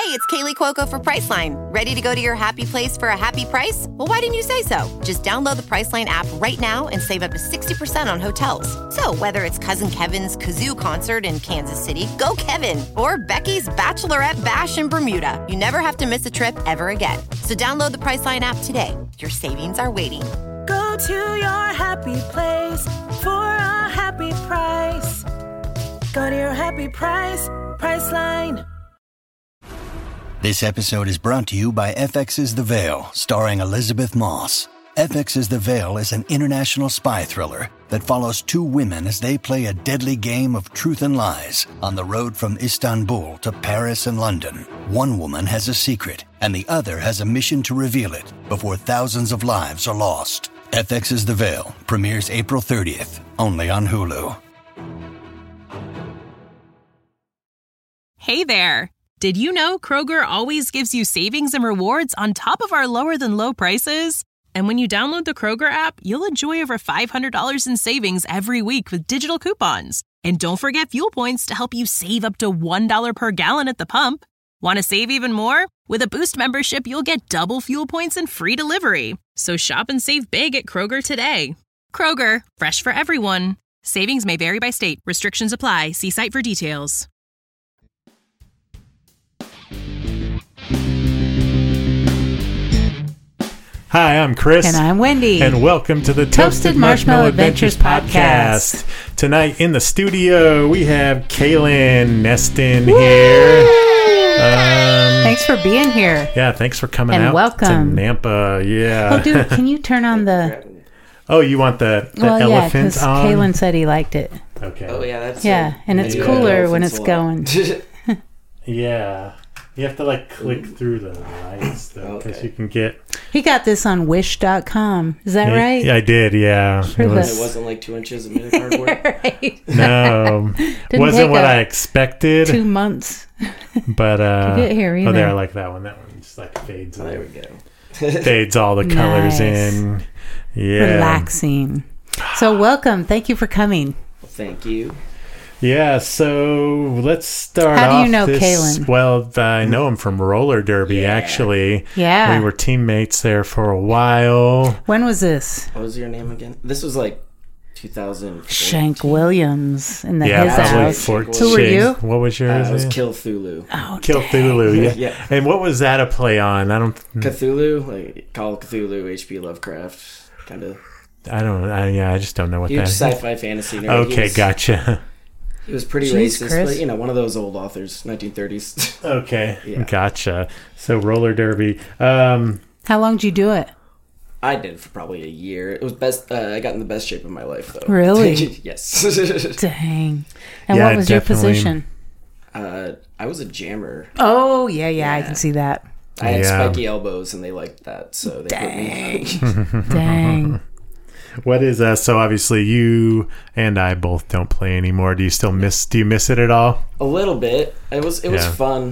it's Kaylee Cuoco for Priceline. Ready to go to your happy place for a happy price? Well, why didn't you say so? Just download the Priceline app right now and save up to 60% on hotels. So whether it's Cousin Kevin's Kazoo Concert in Kansas City, go Kevin, or Becky's Bachelorette Bash in Bermuda, you never have to miss a trip ever again. So download the Priceline app today. Your savings are waiting. Go to your happy place for a happy price. Go to your happy price, Priceline. This episode is brought to you by FX's The Veil, starring Elizabeth Moss. FX's The Veil is an international spy thriller that follows two women as they play a deadly game of truth and lies on the road from Istanbul to Paris and London. One woman has a secret, and the other has a mission to reveal it before thousands of lives are lost. FX's The Veil premieres April 30th, only on Hulu. Hey there! Did you know Kroger always gives you savings and rewards on top of our lower-than-low prices? And when you download the Kroger app, you'll enjoy over $500 in savings every week with digital coupons. And don't forget fuel points to help you save up to $1 per gallon at the pump. Want to save even more? With a Boost membership, you'll get double fuel points and free delivery. So shop and save big at Kroger today. Kroger, fresh for everyone. Savings may vary by state. Restrictions apply. See site for details. Hi, I'm Chris. And I'm Wendy. And welcome to the Toasted Marshmallow Adventures podcast. Tonight in the studio, we have Kaylin Neston here. Thanks for being here. Yeah, thanks for coming and out welcome. to Nampa. Yeah. Oh, dude, can you turn on the... Oh, you want the elephant on? Kaylin said he liked it. Okay. Oh, yeah, that's... and it's cooler when it's going. Yeah. You have to, click through the lights, though, because you can get... He got this on Wish.com. Is that right? Yeah, I did, yeah. It wasn't 2 inches of minute cardboard? Right. No. Wasn't what I expected. 2 months. But, to get here either. Oh, there, I like that one. That one just, fades. Oh, there we go. Fades all the colors in. Yeah. Relaxing. So, welcome. Thank you for coming. Well, thank you. Yeah, so let's start off. How do you know Kaylin? Well, I know him from roller derby, actually. Yeah. We were teammates there for a while. When was this? What was your name again? This was 2014. Shank Williams in his house. 14. Who were you? What was yours? It was Cthulhu. Oh, Kill Cthulhu, yeah. And what was that a play on? Cthulhu, Call of Cthulhu, H.P. Lovecraft, kind of. I just don't know what that is. Sci-fi fantasy nerd. Okay, gotcha. He was pretty racist, Chris. but one of those old authors, 1930s. Okay, Gotcha. So roller derby. How long did you do it? I did it for probably a year. It was best. I got in the best shape of my life, though. Really? Yes. Dang. And what was your position? I was a jammer. Oh, yeah. I can see that. I had spiky elbows, and they liked that, so they put me. Dang. What is so obviously you and I both don't play anymore. Do you miss it at all? A little bit. It was fun.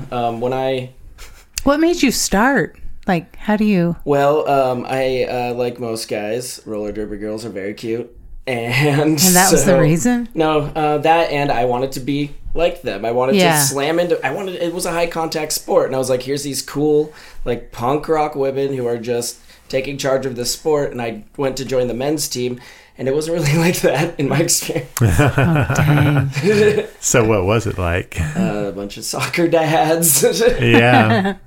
What made you start? How do you... Well, I like most guys, roller derby girls are very cute. And that was the reason? No, that, and I wanted to be like them. I wanted to slam into... it was a high contact sport, and I was like, here's these cool punk rock women who are just taking charge of this sport, and I went to join the men's team, and it wasn't really like that in my experience. Oh, dang. So what was it like? A bunch of soccer dads. Yeah.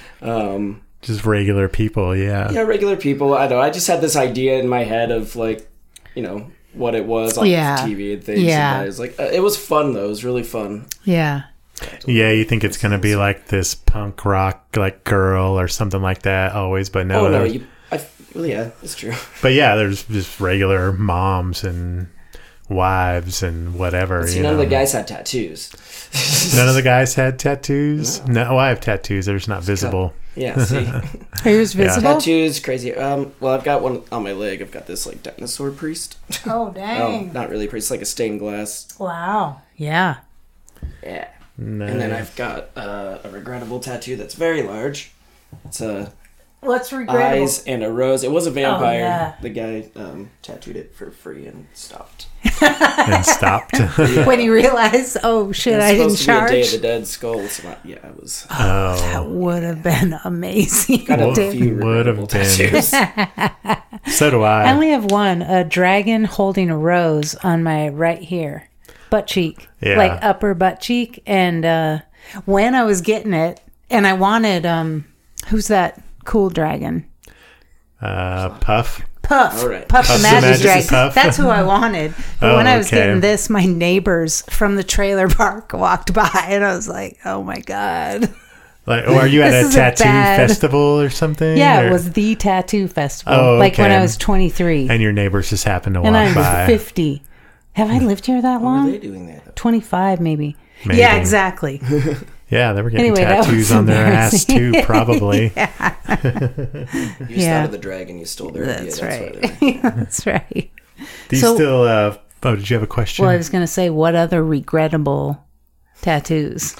Just regular people, yeah. Yeah, regular people. I know. I just had this idea in my head of what it was on TV and things. Yeah. And I was like, it was fun though. It was really fun. Yeah. Yeah, you think it's going to be like this punk rock girl or something like that always, but no. Oh, no. Yeah, it's true. But yeah, there's just regular moms and wives and whatever. See, none of the guys had tattoos. None of the guys had tattoos? No, I have tattoos. They're just not visible. Yeah, see. Are yours visible? Tattoos, crazy. Well, I've got one on my leg. I've got this dinosaur priest. Oh, dang. Oh, not really priest, like a stained glass. Wow. Yeah. Yeah. Nice. And then I've got a regrettable tattoo that's very large. It's a What's regrettable? eyes and a rose. It was a vampire. Oh, yeah. The guy tattooed it for free and stopped. And stopped. When he realized, oh shit, I didn't supposed to be a Day of charge. the Dead skull. So it was. That would have been amazing. Got a few would have regrettable been. tattoos. So do I I. only have one, a dragon holding a rose on my right here, butt cheek, Yeah. like upper butt cheek. And when I was getting it, and I wanted, who's that cool dragon? Puff. Puff. All right. Puff the Puff the Magic Magic Dragon. Puff. That's who I wanted. But Oh, when I was okay. getting this, my neighbors from the trailer park walked by, and I was like, oh my God. Like, or are you at This a is tattoo bad. festival or something? Yeah, or- it was the tattoo festival. Oh, like when okay. I was 23. And your neighbors just happened to And walk I'm by. 50. Have I lived here that What are long? they doing there? 25 maybe. Maybe. Yeah, exactly. Yeah, they were getting Anyway, that tattoos was on their ass too, embarrassing. probably. You just Yeah. thought of the dragon. You stole their idea. That's That's right. why they're- That's right. Do you So- still? Oh, did you have a question? Well, I was going to say, what other regrettable tattoos?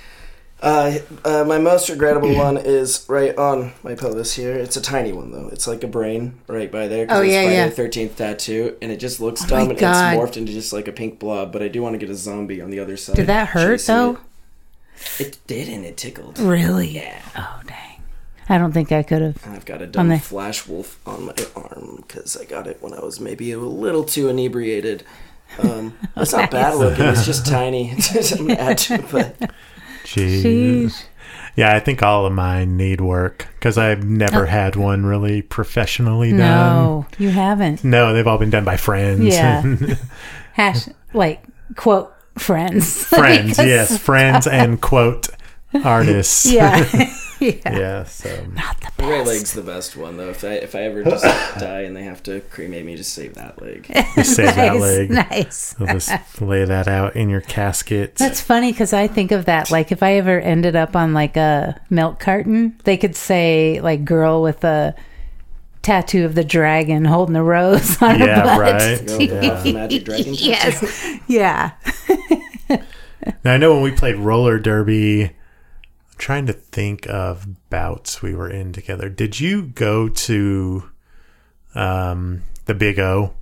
My most regrettable one is right on my pelvis here. It's a tiny one though. It's like a brain right by there. 'Cause Oh, it's yeah, Friday yeah. the 13th tattoo, and it just looks my dumb, and God. it's morphed into just like a pink blob. But I do want to get a zombie on the other side. Did that hurt, chasing though? It didn't. It tickled. Really? Yeah. Oh, dang. I don't think I could have. And I've got a On dumb the- flash wolf on my arm because I got it when I was maybe a little too inebriated. It's not bad looking. It's just tiny. I'm gonna add to it, but Jeez. Sheesh. Yeah, I think all of mine need work because I've never had one really professionally done. No, you haven't. No, they've all been done by friends. Yeah. Like, quote, friends. Friends, Because- yes, friends and quote artists. Yeah. Yeah. So Not the the right best. leg's the best one though. If I ever just die and they have to cremate me, just save that leg. just save that Nice, leg. Nice. They'll just lay that out in your casket. That's funny because I think of that. Like, if I ever ended up on like a milk carton, they could say like "girl with a tattoo of the dragon holding a rose on her Yeah, butt." right. Go with Puff the Magic Dragon tattoo. Yes. Yeah. Now, I know when we played roller derby, I'm trying to think of bouts we were in together. Did you go to the Big O?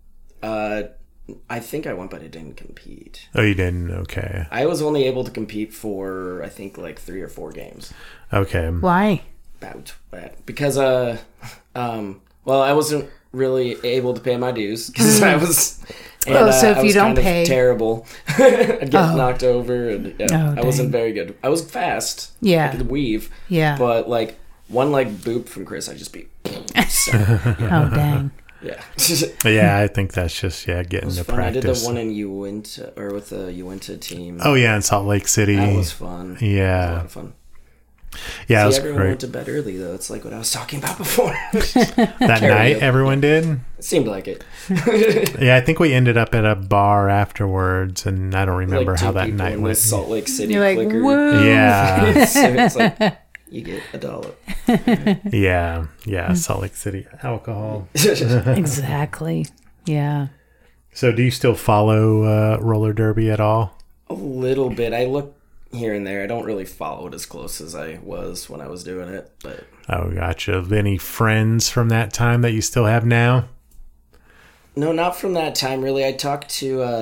I think I went, but I didn't compete. Oh, you didn't? Okay. I was only able to compete for I think like 3 or 4 games. Okay. Why? Because well, I wasn't really able to pay my dues because I was. And, Oh, so if I you was don't kind of pay- terrible. I'd get knocked over, and Oh, I wasn't dang. very good. I was fast. Yeah. I could weave. Yeah. But like one like boop from Chris, I'd just be. So, Oh, dang. yeah. Yeah, I think that's just getting to Fun. I did practice. the one in Uinta or with the Uinta team. Oh yeah, in Salt Lake City. That was fun. That was a Yeah, lot of fun. yeah, it was Everyone great. went to bed early though. It's like what I was talking about before. That night, karaoke. everyone did. It seemed like it. Yeah, I think we ended up at a bar afterwards, and I don't remember Like how two that people night in went. this Salt Lake City You're like, clicker. whoa. Yeah, So it's like you get $1. yeah, Salt Lake City alcohol. Exactly. Yeah. So, do you still follow roller derby at all? A little bit. I look here and there. I don't really follow it as close as I was when I was doing it, but Oh, gotcha. Any friends from that time that you still have now? no, not from that time really. I've talked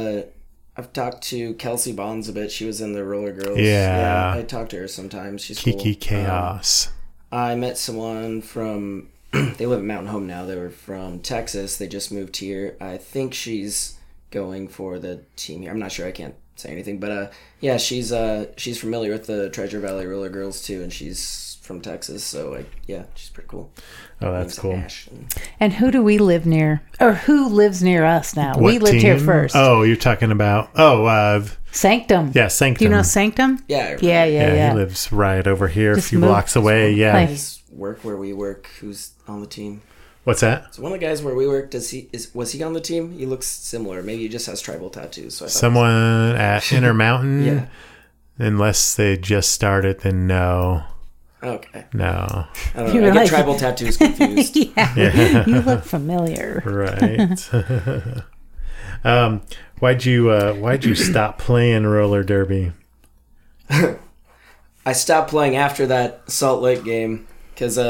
to Kelsey Bonds a bit. She was in the Roller Girls. Yeah. I talk to her sometimes. She's Kiki cool. Chaos. I met someone from they live in Mountain Home now. They were from Texas. They just moved here. I think she's going for the team here. I'm not sure. I can't say anything, but yeah, she's familiar with the Treasure Valley Roller Girls too, and she's from Texas. So yeah, she's pretty cool. Oh, that's Name's cool. Ash, and- And who do we live near? Or who lives near us now? What we lived here team? first. Oh, you're talking about Sanctum. yeah, Sanctum. Do you know Sanctum? Yeah, Yeah. Yeah, he lives right over here, Just a few moved- blocks away. Yeah. Like- guys work where we work. Who's on the team? What's that? So one of the guys where we work, was he on the team? He looks similar. Maybe he just has tribal tattoos. So I thought Someone at Intermountain? Yeah. Unless they just started, then no. Okay. No. I don't You know. were I get like- tribal tattoos confused. Yeah. You look familiar. Right. Why'd you stop playing roller derby? I stopped playing after that Salt Lake game because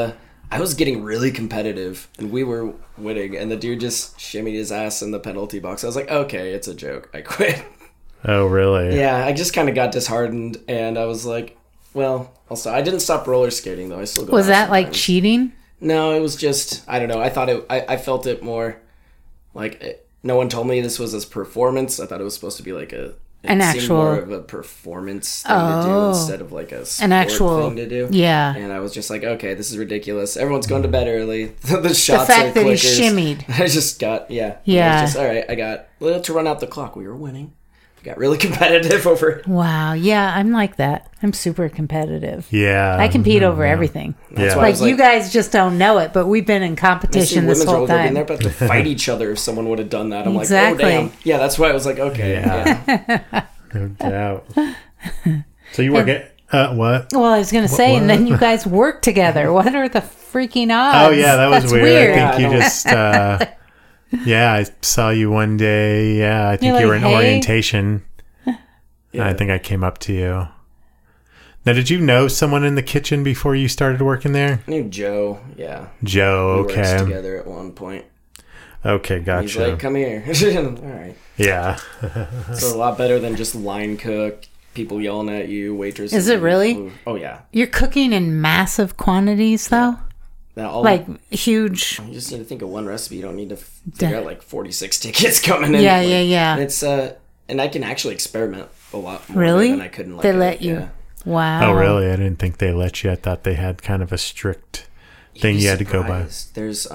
I was getting really competitive, and we were winning, and the dude just shimmied his ass in the penalty box. I was like, okay, it's a joke. I quit. Oh, really? Yeah, I just kind of got disheartened, and I was like, well, also I didn't stop roller skating though. I still go. Was out that like sometimes. cheating? No, it was just, I don't know. I thought I felt it more like no one told me this was a performance. I thought it was supposed to be like An seemed actual- more of a performance thing to do instead of like a sport actual thing to do. Yeah. And I was just like, okay, this is ridiculous. Everyone's going to bed early. The shots fact are that he clickers. shimmied. I just got Yeah. I was just, all right, I got a little to run out the clock. We were winning. We got really competitive over it. Wow. Yeah, I'm like that. I'm super competitive. Yeah. I compete over everything. Yeah. why I Like, was you guys just don't know it, but we've been in I see competition this women's whole roller derby, and time. they're about to fight each other if someone would have done that. I'm Exactly. like, oh, damn. Yeah, that's why I was like, okay. Yeah. No doubt. So you work at what? Well, I was going to say, and then you guys work together. What are the freaking odds? Oh yeah, that was That's weird. I think Yeah, I you know. just. Yeah, I saw you one day. Yeah, I think You're you were like, in "Hey." orientation. Yeah. I think I came up to you. Now, did you know someone in the kitchen before you started working there? I knew Joe. Yeah. Joe. We worked Okay. together at one point. Okay, He's gotcha. like, come here. All right. Yeah. So a lot better than just line cook, people yelling at you, waitresses. Is it really? Oh, yeah. You're cooking in massive quantities, though? Now, all Like, huge. you just need to think of one recipe. You don't need to figure out like 46 tickets coming in. Yeah, Like, yeah. and it's and I can actually experiment a lot more Really? than I couldn't. Like They let you? Yeah. Wow. Oh, really? I didn't think they let you. I thought they had kind of a strict thing You'd be you had to go by. surprised. There's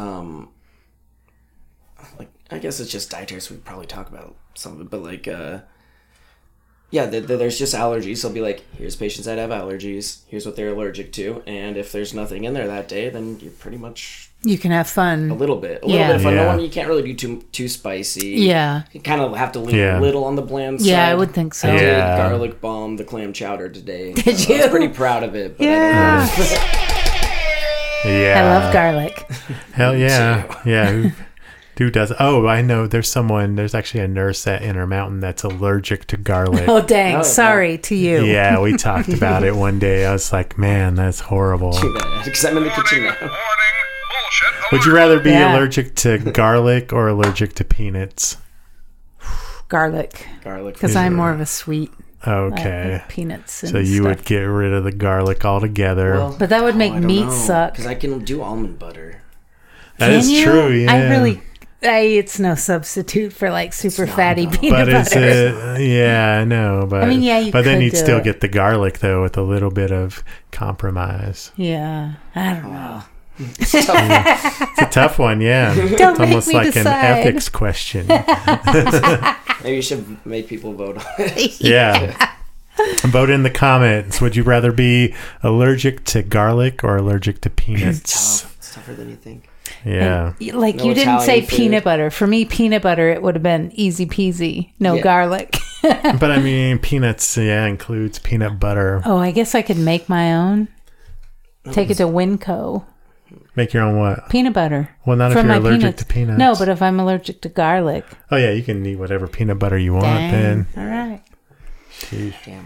like I guess it's just dietary, so we probably talk about some of it, but like yeah, there's just allergies. They'll be like, here's patients that have allergies. Here's what they're allergic to, and if there's nothing in there that day, then you're pretty much You can have fun. a little bit Yeah. of fun. Yeah. No one, you can't really do too spicy. Yeah. You kind of have to lean Yeah. a little on the bland side. Yeah, I would think so. I did Yeah. garlic bomb the clam chowder today. Did I you? was pretty proud of it. But Yeah. I don't know. Yeah. I love garlic. Hell yeah. Yeah. Who does? Oh, I know. There's actually a nurse at Intermountain that's allergic to garlic. Oh, dang. Oh, Sorry to you. Yeah, we talked about it one day. I was like, man, that's horrible. Because I'm in the kitchen now. Would you rather be Yeah. allergic to garlic or allergic to peanuts? Garlic. Garlic. Because I'm more of a sweet. Okay. Like peanuts and So you stuff. would get rid of the garlic altogether. Well, But that would make meat suck. Because I can do almond butter. That is Can you? true, yeah. It's no substitute for like super fatty peanut But is butter. it? Yeah, I know. But I mean, yeah, you but then could you'd do still it. get the garlic though, with a little bit of compromise. Yeah. I don't know. It's a tough one, yeah. Don't It's make almost me like decide. an ethics question. Maybe you should make people vote on it. Yeah. Vote in the comments. Would you rather be allergic to garlic or allergic to peanuts? It's tougher than you think. Yeah. Like No you didn't say Italian food. peanut butter. For me, peanut butter, it would have been easy peasy. No Yeah. garlic. But I mean, peanuts, yeah, includes peanut butter. Oh, I guess I could make my own. Take it to Winco. Make your own what? Peanut butter. Well, not if From you're my allergic to peanuts. No, but if I'm allergic to garlic. Oh, yeah, you can eat whatever peanut butter you want Dang. then. All right. Damn.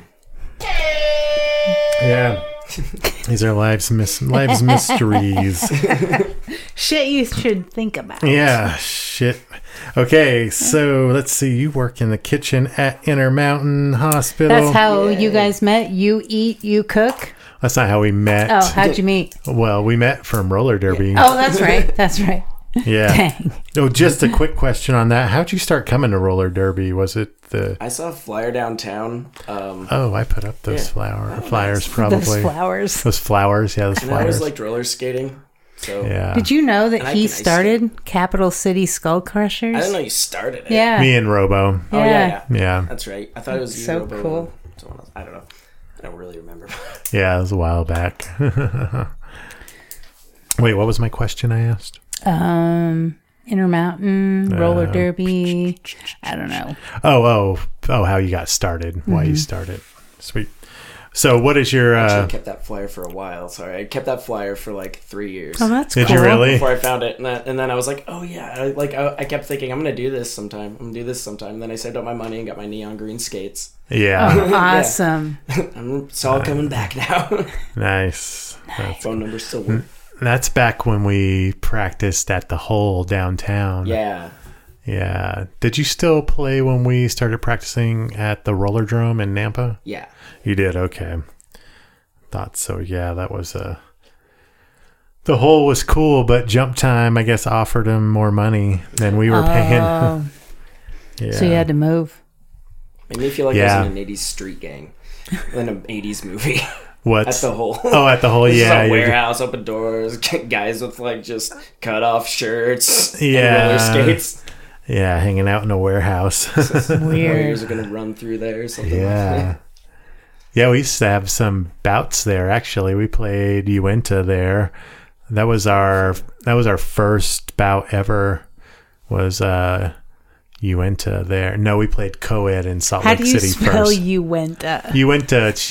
Yeah. These are life's mysteries. Shit you should think about. Yeah, shit. Okay, so let's see. You work in the kitchen at Intermountain Hospital. That's how you guys met? You eat, you cook? That's not how we met. Oh, how'd you meet? Well, we met from roller derby. Oh, that's right. That's right. Yeah. Dang. Oh, just a quick question on that. How'd you start coming to roller derby? Was it the... I saw a flyer downtown. Oh, I put up those Yeah. flyers probably. Those flowers. Those flowers, yeah, those And I always flyers. liked roller skating. So Yeah. Did you know that And I he can ice started Capital City Skull Crushers? I didn't know you started it. Yeah. Me and Robo. Oh, yeah. Yeah. That's right. I thought it was you, So Robo, cool. and someone else. I don't know. I don't really remember. Yeah, it was a while back. Wait, what was my question I asked? Intermountain, roller derby. I don't know. Oh, how you got started. Why you started. Sweet. So what is your... Actually, I kept that flyer for a while. Sorry, I kept that flyer for like 3 years. Oh, that's Did cool. you really? Before I found it, and then I was like, oh yeah, I kept thinking I'm gonna do this sometime. I'm gonna do this sometime. And then I saved up my money and got my neon green skates. Yeah. Awesome. It's all coming back now. Nice. Phone number still work. That's back when we practiced at the Hole downtown. Yeah. Yeah. Did you still play when we started practicing at the Rollerdrome in Nampa? Yeah. You did? Okay. Thought so. Yeah, that was the Hole was cool, but Jump Time, I guess, offered him more money than we were paying. Yeah. So you had to move. Made me feel like I was in an 80s street gang in an 80s movie. What? At the Hole. Oh, at the Hole, yeah. It's a warehouse, open doors, guys with like just cut off shirts, and roller skates. Yeah, hanging out in a warehouse. Weird. Warriors are gonna run through there or something. Yeah. Yeah, we used to have some bouts there. Actually, we played Uinta there. That was our first bout ever. Was Uinta there? No, we played Co-ed in Salt Lake City first. How do you spell Uinta? Uinta. It's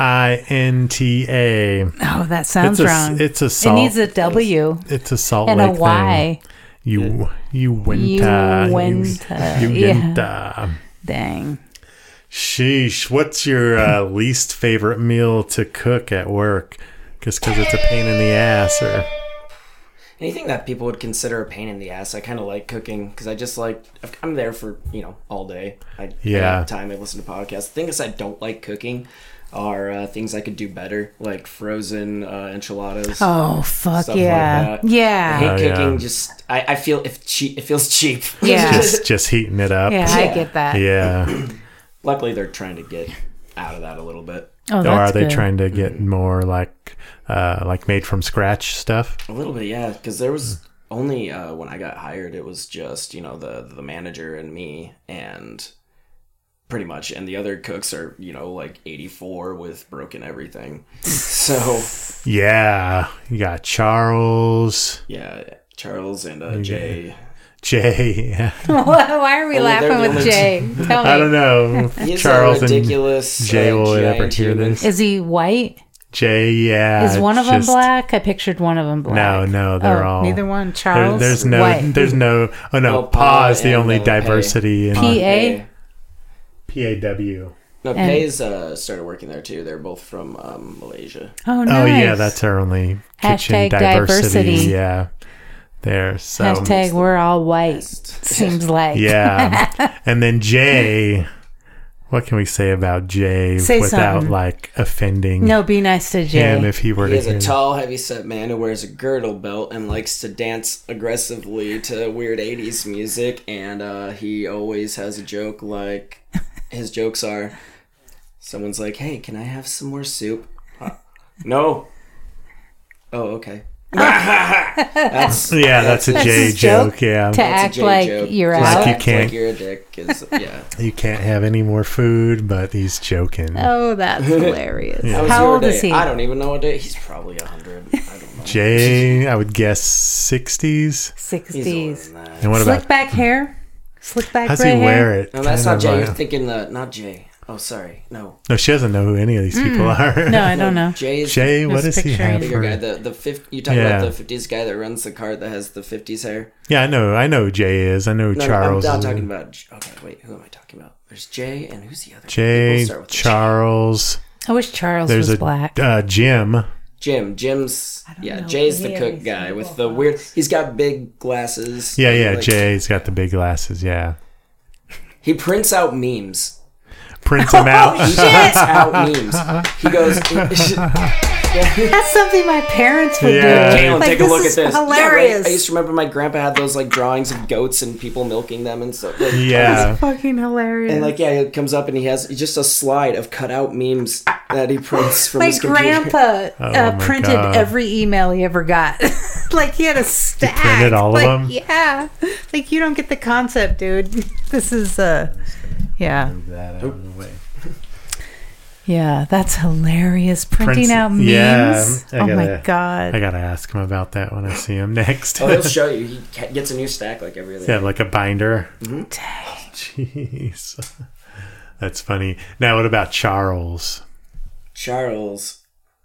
UINTA. Oh, that sounds wrong. It's a It salt. needs a W It's a Salt and Lake a Y. thing. Uinta. Yeah. Dang. Sheesh. What's your least favorite meal to cook at work? Just because it's a pain in the ass, or anything that people would consider a pain in the ass. I kind of like cooking because I just like, I'm there for, all day. I have time. I listen to podcasts. The things I don't like cooking are things I could do better, like frozen enchiladas. Oh, fuck stuff yeah. like that. Yeah. I hate cooking. Just I feel it feels cheap. Yeah. just heating it up. Yeah, I get that. Yeah. Luckily, they're trying to get out of that a little bit. Oh, Or that's are they good. trying to get more like made from scratch stuff? A little bit, yeah. Because there was only when I got hired, it was just the manager and me, and pretty much, and the other cooks are like 84 with broken everything. So Yeah, you got Charles, yeah, Charles and Jay. Jay. Yeah. Why are we Only they're laughing the with only Jay? Tell me. I don't know. He's Charles a ridiculous and Jay will ever giant hear human. this. Is he white? Jay, yeah. Is one of them just- black? I pictured one of them black. No, they're all. Neither one. Charles. There's no. White. There's no. Oh no, Oh, Pa is the and, only Pei. diversity in PA? PAW. No, Pei's started working there too. They're both from Malaysia. Oh, nice. Oh yeah, that's our only kitchen Hashtag diversity. diversity. Yeah, there. So Hashtag we're all white. Seems like. yeah, and then Jay. What can we say about Jay Say without something. offending No, be nice to Jay. him if he were He to is hear? a tall, heavy-set man who wears a girdle belt and likes to dance aggressively to weird 80s music, and he always has a joke like, his jokes are, someone's like, hey, can I have some more soup? No. Oh, okay. that's That's a Jay his joke. joke? Yeah, To that's a act Jay like joke. you're Just out. you act can't- like you're a dick. Yeah. you can't have any more food, but he's joking. Oh, that's hilarious. How was How your old day? is he? I don't even know what day. He's probably 100. I don't know. Jay, I would guess 60s. He's older 60s. than that. And what Slick about back hair? Slick back how's he gray hair? wear it? No, that's Kind not of Jay. like- You're thinking not Jay. Oh, sorry. No. No, she doesn't know who any of these people are. No, I don't know. Jay is Jay, what Just does he have picturing- the bigger guy. for? The 50, you talking about the 50s guy that runs the cart that has the 50s hair? Yeah, I know who Jay is. I know who No, Charles I'm not is. talking about. Okay, wait. Who am I talking about? There's Jay, and who's the other? Jay, People start with Charles. I wish Charles There's was a black. Jim. Jim. Jim's know Jay's the any of cook these guy with people. the weird. He's got big glasses. Yeah, like, Jay's got the big glasses. Yeah, He prints out memes. prints him out. He prints out memes. He goes. That's something my parents would Yeah. do. Caleb, Like, take a look at is this. Hilarious. Yeah, right? I used to remember my grandpa had those like drawings of goats and people milking them and stuff. Like, Yeah, Fucking hilarious. And like it comes up and he has just a slide of cutout memes that he prints from my his computer. grandpa Oh my printed God. every email he ever got. Like he had a stack. printed all of Like, them? Yeah. Like you don't get the concept, dude. This is yeah. that out of the way. Yeah, that's hilarious. Printing Prints- out memes. yeah, I Oh my gotta- god. I gotta ask him about that when I see him next. Oh, he'll show you. He gets a new stack like every other Yeah, day. like a binder. Dang. Jeez, that's funny. Now, what about Charles? Charles,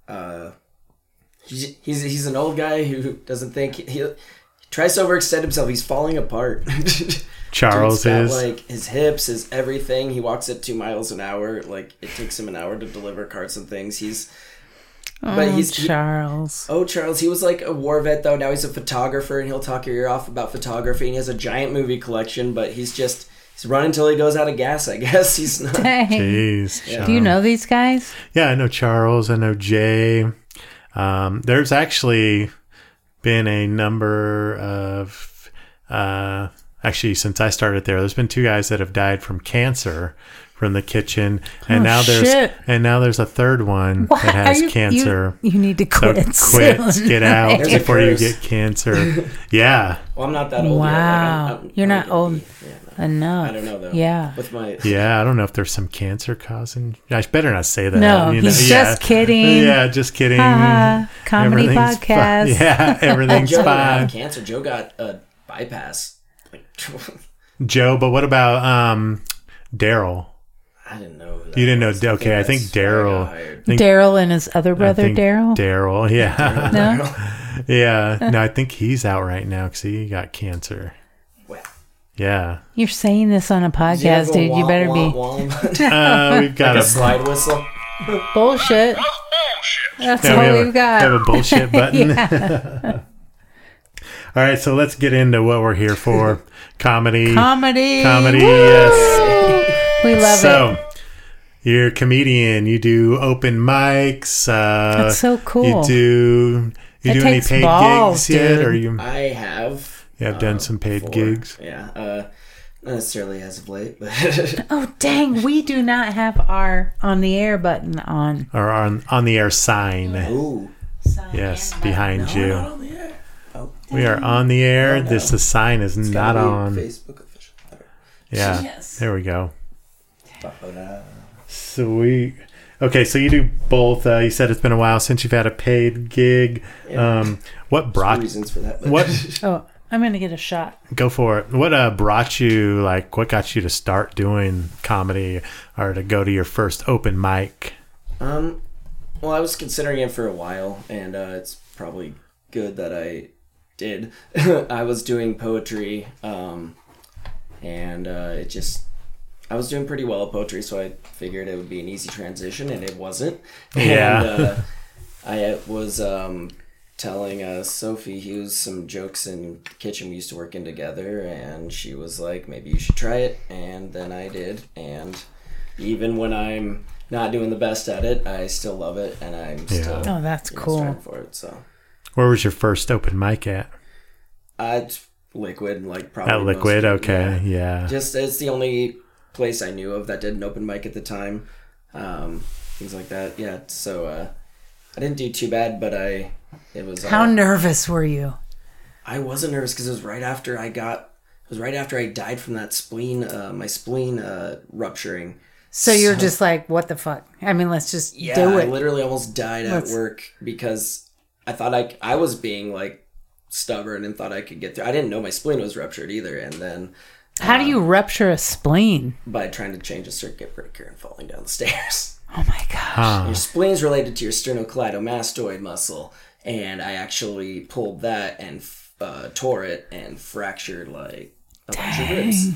he's an old guy who doesn't think he tries to overextend himself. He's falling apart. Charles Dude's is. got, like his hips, his everything. He walks at 2 miles an hour. Like it takes him an hour to deliver carts and things. He's But Charles. Charles, he was like a war vet though. Now he's a photographer, and he'll talk your ear off about photography. And he has a giant movie collection, but he's running until he goes out of gas, I guess. He's not. Dang. Jeez. Yeah. Do you know these guys? Yeah, I know Charles. I know Jay. There's actually been a number of, actually, since I started there's been 2 guys that have died from cancer from the kitchen, and now there's a third one that has cancer. You need to quit. So soon. get out There's a before you curse. get cancer. Yeah. Well, I'm not that old Wow. yet. Like, You're not old no. enough. I don't know though. Yeah. With my Yeah, I don't know if there's some cancer causing. I better not say that. No, he's just kidding. Yeah, just kidding. Comedy Everything's podcast. fine. Yeah, everything's Joe didn't fine. have cancer. Joe got a bypass. Like, Joe, but what about Daryl? I didn't know. Who that You didn't know? was. Okay, I think that's why I got Daryl. hired. Daryl and his other brother, Daryl. Daryl, yeah. No? Yeah. No, I think he's out right now because he got cancer. Well, Yeah. You're saying this on a does he have podcast, a dude. You womp, better womp, be. womp? We've got Like a a slide whistle. Bullshit. That's Yeah, all we we've got. have a bullshit button. All right, so let's get into what we're here for. Comedy. Comedy. Comedy, Woo! yes. We love So, it. you're a comedian. You do open mics. That's so cool. You do any takes paid balls, gigs yet? dude. Or you I have. have done some paid before. gigs? Yeah. Not necessarily as of late, but Oh, dang. We do not have our on the air button on. Or on the air sign? ooh. Yes, behind you. Not on the air. Oh, We are on the air. no. The sign is it's not gotta be on. Facebook official. Yeah. Yes. There we go. Ba-ba-da. Sweet. Okay, so you do both. You said it's been a while since you've had a paid gig. Yeah. What brought Reasons for that. But what? Oh, I'm going to get a shot. Go for it. What brought you? Like, what got you to start doing comedy, or to go to your first open mic? Well, I was considering it for a while, and it's probably good that I did. I was doing poetry, and I was doing pretty well at poetry, so I figured it would be an easy transition, and it wasn't. Yeah. And I was telling Sophie Hughes some jokes in the kitchen we used to work in together, and she was like, maybe you should try it, and then I did, and even when I'm not doing the best at it, I still love it, and I'm still Oh, that's cool. striving for it. So Where was your first open mic at? it's Liquid, like probably At Liquid. most- Okay. Yeah. Just it's the only place I knew of that did an open mic at the time, things like that. Yeah, so I didn't do too bad, but it was. How nervous were you? I wasn't nervous because it was right after I died from that spleen, my spleen rupturing. So you're just like, what the fuck? I mean, let's just Yeah, do I it. literally almost died at Let's- work because I thought I was being like stubborn and thought I could get through. I didn't know my spleen was ruptured either, and then How do you rupture a spleen? by trying to change a circuit breaker and falling down the stairs. Oh my gosh. Your spleen's related to your sternocleidomastoid muscle, and I actually pulled that and tore it and fractured like a bunch of ribs.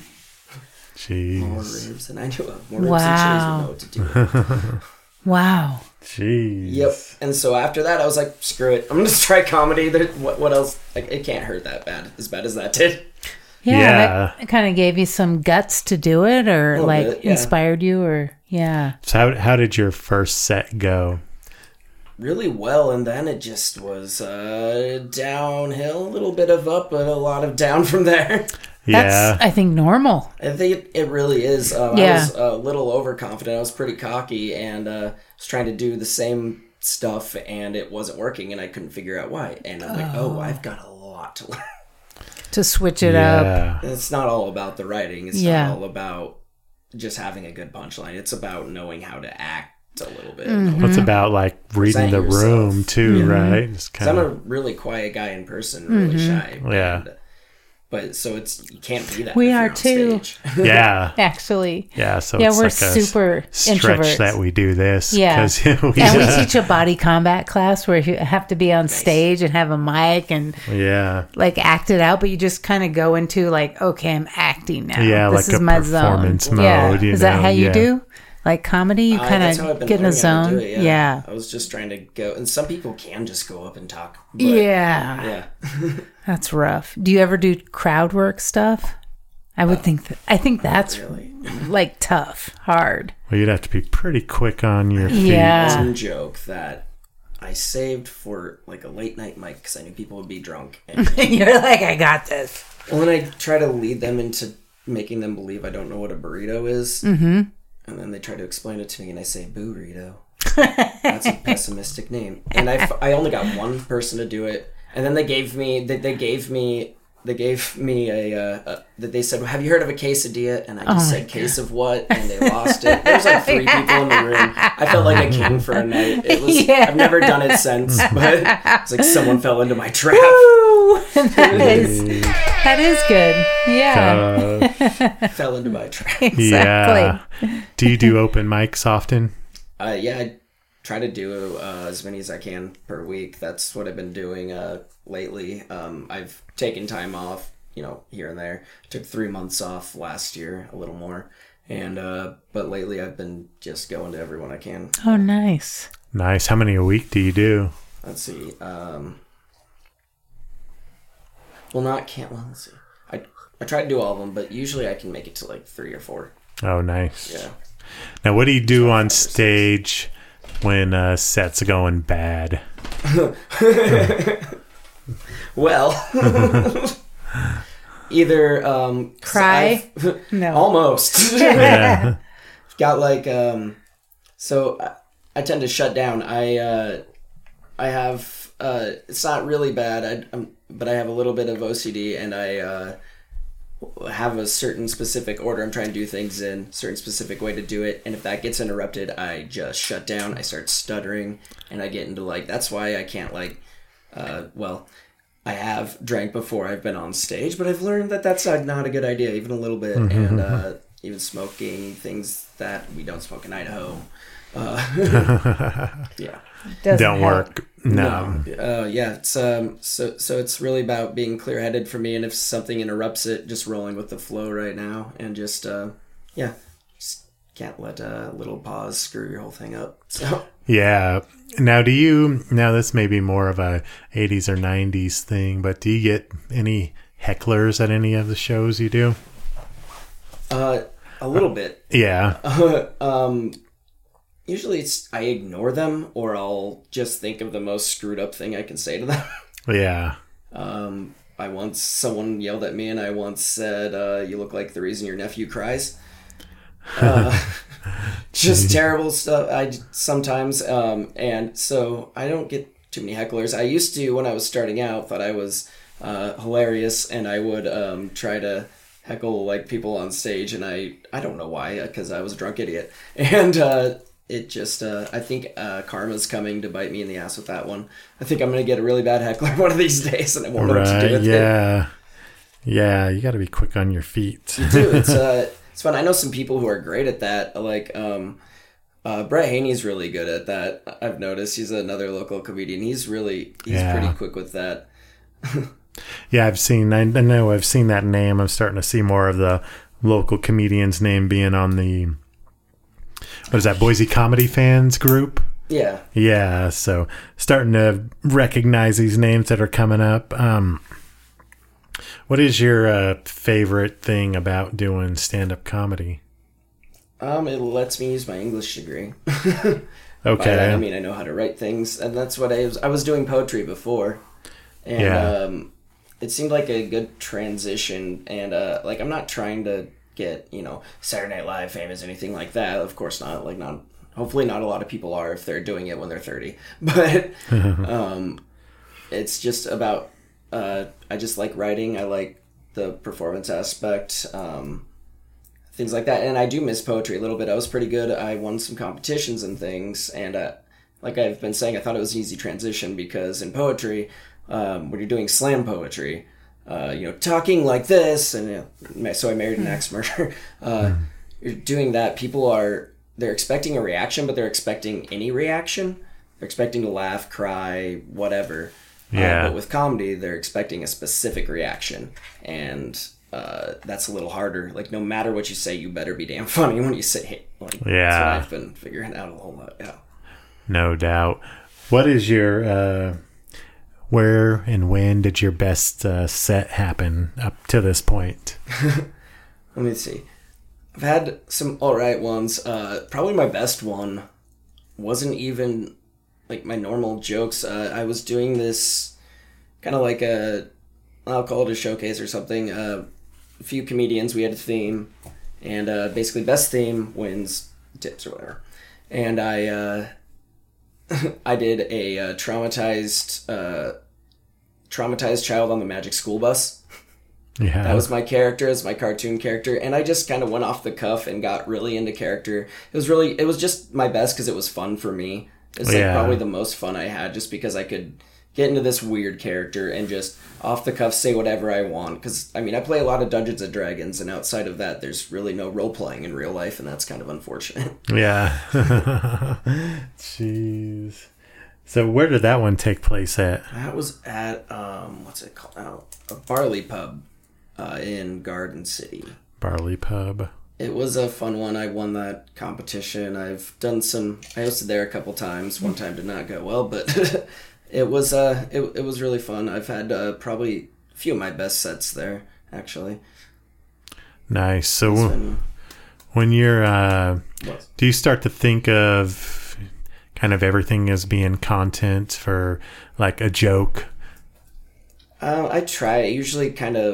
More Jeez. ribs than I knew of. More ribs than Chase would know what to do. Wow. Jeez. Yep. And so after that, I was like, screw it. I'm going to try comedy. What else? Like, it can't hurt that bad as that did. Yeah. Yeah. That kind of gave you some guts to do it, or Little like bit, yeah. inspired you, or yeah. So how did your first set go? Really well, and then it just was downhill. A little bit of up, but a lot of down from there. That's, I think, normal. I think it really is. I Yeah. was a little overconfident. I was pretty cocky, and was trying to do the same stuff, and it wasn't working, and I couldn't figure out why. And I'm like, oh, I've got a lot to learn. To switch it up. Yeah. It's not all about the writing. It's Yeah. not all about just having a good punchline. It's about knowing how to act a little bit. Mm-hmm. It's about like reading Present the yourself. room too, right? Just 'Cause I'm kind a of. really quiet guy in person, really shy. Yeah. But so you can't be that. We if you're are on too. stage. Yeah. Actually. Yeah. So Yeah, it's we're like a super stretch introverts. that we do this. Yeah. 'cause we, And we teach a body combat class where you have to be on stage and have a mic and yeah. like act it out, but you just kind of go into like, okay, I'm acting now. Yeah, this like is a my performance zone. mode, Yeah. you Is that know, how you yeah. do? Like comedy, you kind of get in a zone. Yeah. I was just trying to go, and some people can just go up and talk. But, yeah. That's rough. Do you ever do crowd work stuff? I would I think that's really like tough, hard. Well, you'd have to be pretty quick on your feet. Yeah. One joke that I saved for like a late night mic because I knew people would be drunk. And you're like, I got this. well, then I try to lead them into making them believe I don't know what a burrito is. Mm-hmm. And then they try to explain it to me, and I say, burrito. That's a pessimistic name. And I only got one person to do it. And then they gave me they said, well, have you heard of a quesadilla? And I just said, case of what? And they lost it. There was like 3 people in the room. I felt like a king for a night. It was I've never done it since, but it's like someone fell into my trap. That is good. Yeah. Fell into my trap. Exactly. Yeah. Do you do open mics often? Yeah, I try to do as many as I can per week. That's what I've been doing lately. I've taken time off, here and there. I took 3 months off last year, a little more. And but lately I've been just going to everyone I can. Oh, nice. Nice. How many a week do you do? Let's see. Let's see. I try to do all of them, but usually I can make it to like 3 or 4. Oh, nice. Yeah. Now, what do you do on stage when sets going bad? Well, either cry. No, almost. Yeah. Got like so I tend to shut down. I have it's not really bad. But I have a little bit of OCD, and I have a certain specific order I'm trying to do things in, certain specific way to do it, and if that gets interrupted, I just shut down. I start stuttering, and I get into that's why I can't I have drank before I've been on stage, but I've learned that that's not a good idea, even a little bit, and even smoking things that we don't smoke in Idaho. Yeah. Don't work. No. Yeah. It's so it's really about being clear-headed for me, and if something interrupts it, just rolling with the flow right now, and just just can't let a little pause screw your whole thing up. So yeah. Now this may be more of a 80s or 90s thing, but do you get any hecklers at any of the shows you do? A little bit. Yeah. Usually I ignore them, or I'll just think of the most screwed up thing I can say to them. Yeah. Someone yelled at me, and I once said, you look like the reason your nephew cries. Just terrible stuff. Sometimes, and so I don't get too many hecklers. I used to, when I was starting out, thought I was hilarious, and I would try to heckle like people on stage, and I don't know why, because I was a drunk idiot, and it just I think karma's coming to bite me in the ass with that one. I think I'm gonna get a really bad heckler one of these days, and I won't know what to do with it. Yeah, you got to be quick on your feet. You do. It's fun. I know some people who are great at that. Like Brett Haney's really good at that. I've noticed. He's another local comedian. He's pretty quick with that. Yeah, I know I've seen that name. I'm starting to see more of the local comedian's name being on the, what is that, Boise Comedy Fans group? Yeah. Yeah, so starting to recognize these names that are coming up. What is your favorite thing about doing stand-up comedy? It lets me use my English degree. Okay. I mean, I know how to write things, and that's what I was doing poetry before. And it seemed like a good transition, and I'm not trying to get, Saturday Night Live famous, anything like that. Of course not. Hopefully not a lot of people are if they're doing it when they're 30. But it's just about I just like writing. I like the performance aspect, things like that. And I do miss poetry a little bit. I was pretty good. I won some competitions and things. And like I've been saying, I thought it was an easy transition because in poetry, when you're doing slam poetry, talking like this, and so I married an axe murderer. You're doing that. They're expecting a reaction, but they're expecting any reaction. They're expecting to laugh, cry, whatever. Yeah. But with comedy, they're expecting a specific reaction, and that's a little harder. Like, no matter what you say, you better be damn funny when you say it. Like, yeah. That's what I've been figuring out a whole lot. Yeah. No doubt. What is your, where and when did your best set happen up to this point? Let me see. I've had some alright ones. Probably my best one wasn't even like my normal jokes. I was doing this kind of like I'll call it a showcase or something. A few comedians, we had a theme, and basically best theme wins tips or whatever. And I did a traumatized child on the Magic School Bus. Yeah. That was my character, as my cartoon character, and I just kind of went off the cuff and got really into character. It was just my best because it was fun for me. It's like probably the most fun I had, just because I could get into this weird character and just off the cuff say whatever I want. Because, I mean, I play a lot of Dungeons & Dragons, and outside of that, there's really no role-playing in real life, and that's kind of unfortunate. Yeah. Jeez. So where did that one take place at? That was at, what's it called now? A Barley Pub in Garden City. Barley Pub. It was a fun one. I won that competition. I hosted there a couple times. One time did not go well, but it was really fun. I've had probably a few of my best sets there, actually. Nice. So when you're, do you start to think of kind of everything as being content for like a joke? I try. I usually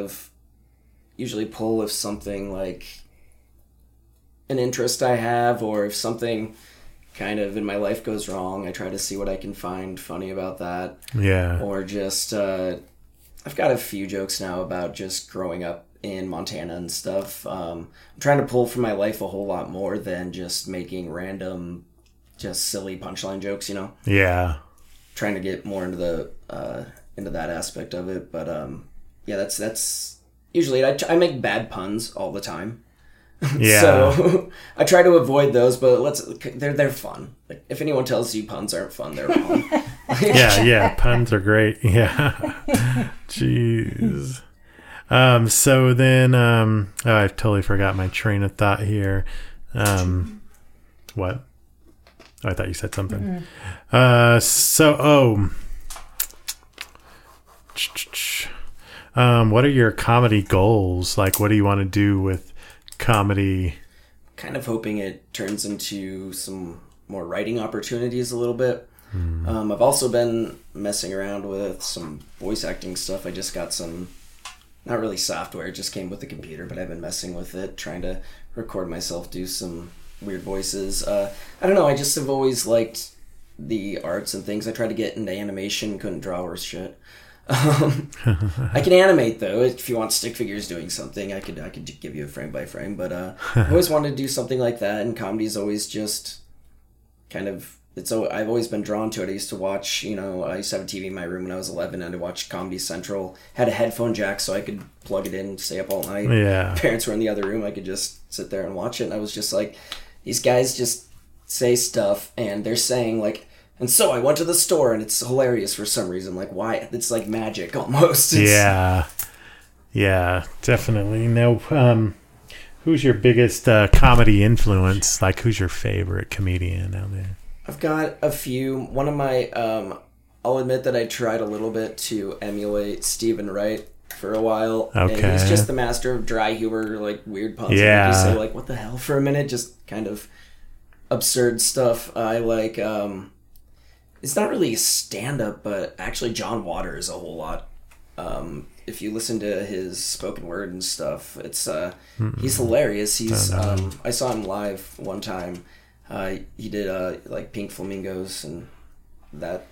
pull if something like an interest I have, or if something kind of in my life goes wrong, I try to see what I can find funny about that. Yeah. Or just, I've got a few jokes now about just growing up in Montana and stuff. I'm trying to pull from my life a whole lot more than just making random, just silly punchline jokes, you know? Yeah. Trying to get more into that aspect of it. But, yeah, that's usually, I make bad puns all the time. Yeah. So I try to avoid those, but they're fun. Like, if anyone tells you puns aren't fun, they're wrong. Yeah, puns are great. Yeah. Jeez. So then, I totally forgot my train of thought here. What? Oh, I thought you said something. What are your comedy goals? Like, what do you want to do with comedy? Kind of hoping it turns into some more writing opportunities a little bit. I've also been messing around with some voice acting stuff. I just got some, not really software, it just came with the computer, but I've been messing with it, trying to record myself do some weird voices. I don't know, I just have always liked the arts and things. I tried to get into animation, couldn't draw worth shit. I can animate though. If you want stick figures doing something, I could give you a frame by frame. But I always wanted to do something like that, and comedy's always just kind of. I've always been drawn to it. I used to watch. I used to have a TV in my room when I was 11, and I watched Comedy Central. Had a headphone jack so I could plug it in and stay up all night. Yeah. Parents were in the other room. I could just sit there and watch it, and I was just like, these guys just say stuff, and they're saying like. And so I went to the store, and it's hilarious for some reason. Like, why? It's like magic almost. Yeah, definitely. Now, who's your biggest comedy influence? Like, who's your favorite comedian out there? I've got a few. One of my, I'll admit that I tried a little bit to emulate Stephen Wright for a while. Okay. And he's just the master of dry humor, like weird puns. Yeah. You say, like, what the hell for a minute? Just kind of absurd stuff. I like, it's not really stand-up, but actually John Waters a whole lot. If you listen to his spoken word and stuff, it's he's hilarious. I saw him live one time. He did like Pink Flamingos and that.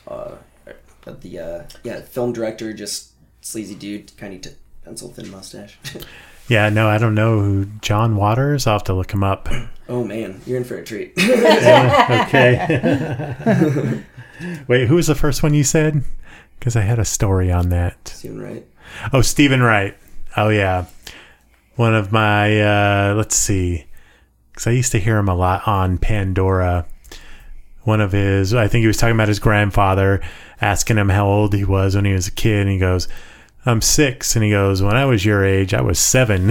Film director, just sleazy dude, kind of pencil thin mustache. Yeah, no, I don't know who John Waters. I'll have to look him up. Oh man, you're in for a treat. Yeah, okay. Wait, who was the first one you said? Because I had a story on that. Stephen Wright. Oh, Stephen Wright. Oh, yeah. One of my, let's see. Because I used to hear him a lot on Pandora. One of his, I think he was talking about his grandfather, asking him how old he was when he was a kid. And he goes, I'm 6. And he goes, when I was your age, I was 7.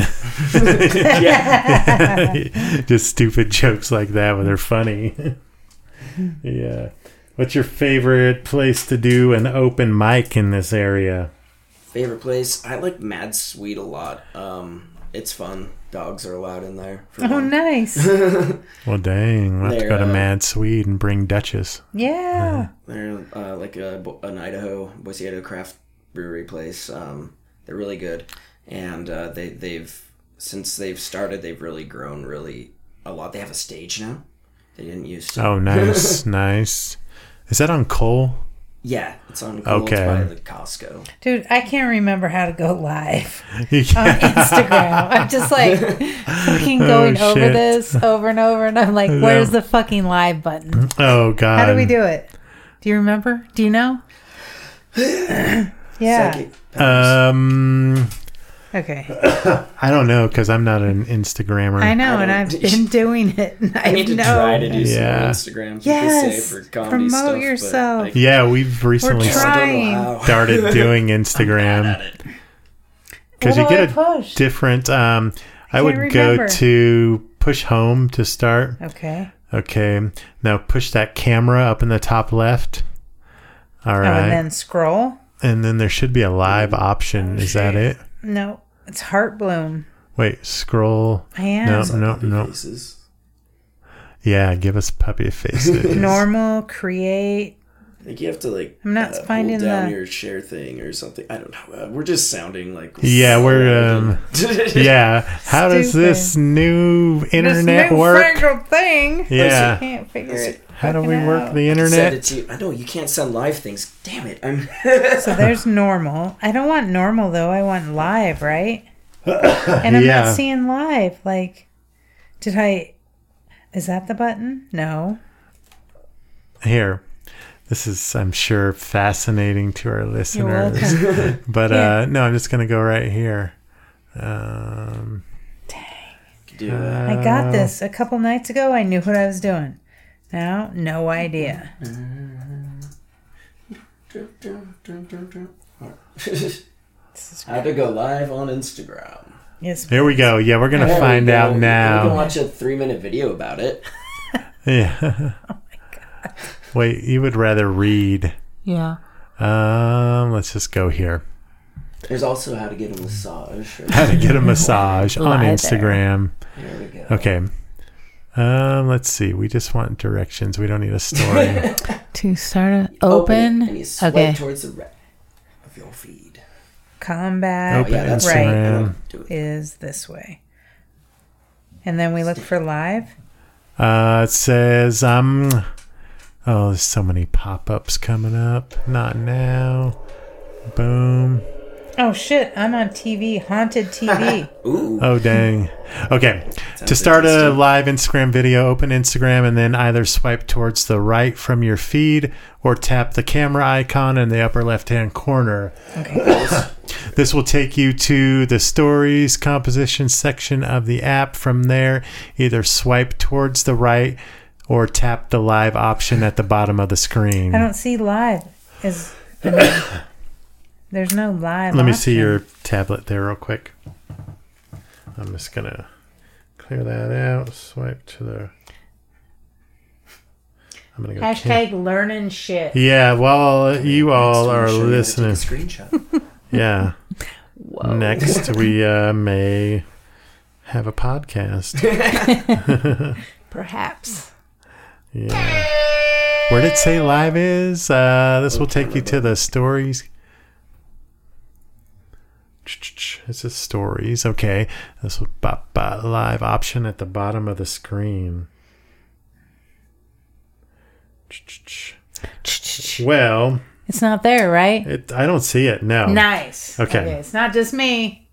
Just stupid jokes like that, but they're funny. Yeah. What's your favorite place to do an open mic in this area? Favorite place? I like Mad Sweet a lot. It's fun. Dogs are allowed in there. Nice. Well, dang. We'll have to go to Mad Sweet and bring Duchess. Yeah. They're like an Idaho, Boise, Idaho craft brewery place. They're really good. And since they've started, they've really grown a lot. They have a stage now. They didn't used to. Oh, nice. Nice. Is that on Cole? Yeah, it's on Cole. Okay. It's by the Costco. Dude, I can't remember how to go live on Instagram. I'm just like fucking going over this over and over, and I'm like, where's the fucking live button? Oh, God. How do we do it? Do you remember? Do you know? Yeah. Okay. I don't know because I'm not an Instagrammer. I know, and I've been doing it. And I need to try to do some Instagram. Yes. For comedy Promote stuff, yourself. Yeah, we've recently started doing Instagram. Because you get a different... I would go to push home to start. Okay. Now push that camera up in the top left. All right. And then scroll. And then there should be a live option. Is that it? No, it's Heart Bloom. Wait, scroll. I am. No. Faces. Yeah, give us puppy faces. Normal, create. I think you have to I'm not finding hold down your share thing or something. I don't know. We're just sounding like we're yeah. How does this new internet work? Thing. Yeah. I can't figure it. How do we work the internet? I know you can't send live things. Damn it! So there's normal. I don't want normal though. I want live, right? And I'm not seeing live. Like, is that the button? No. Here. This is, I'm sure, fascinating to our listeners. But no, I'm just going to go right here. Dang. I got this a couple nights ago. I knew what I was doing. Now, no idea. How to go live on Instagram. Yes. Here we go. Yeah, we're going to find out now. We can watch a 3-minute video about it. Yeah. Oh my God. Wait, you would rather read. Yeah. Let's just go here. There's also how to get a massage. How to get a massage on Instagram. There we go. Okay. Let's see. We just want directions. We don't need a story. To start open. And you swipe towards the right of your feed. Combat that's right is this way. And then we look for live. It says oh, there's so many pop-ups coming up. Not now. Boom. Oh shit, I'm on TV, haunted TV. Ooh. Oh dang. Okay. To start a live Instagram video, open Instagram and then either swipe towards the right from your feed or tap the camera icon in the upper left-hand corner. Okay. This will take you to the stories composition section of the app. From there, either swipe towards the right or tap the live option at the bottom of the screen. I don't see live. There's no live Let me option. see your tablet there real quick. I'm just going to clear that out. Swipe to the... I'm going to go... Hashtag learning shit. Yeah, well, you all are listening. Take a screenshot. Yeah. Whoa. Next, we may have a podcast. Perhaps. Yeah. Where did it say live is? This will take you to the stories. It says stories. Okay. This will live option at the bottom of the screen. Well, it's not there, right? I don't see it. No. Nice. Okay. It's not just me.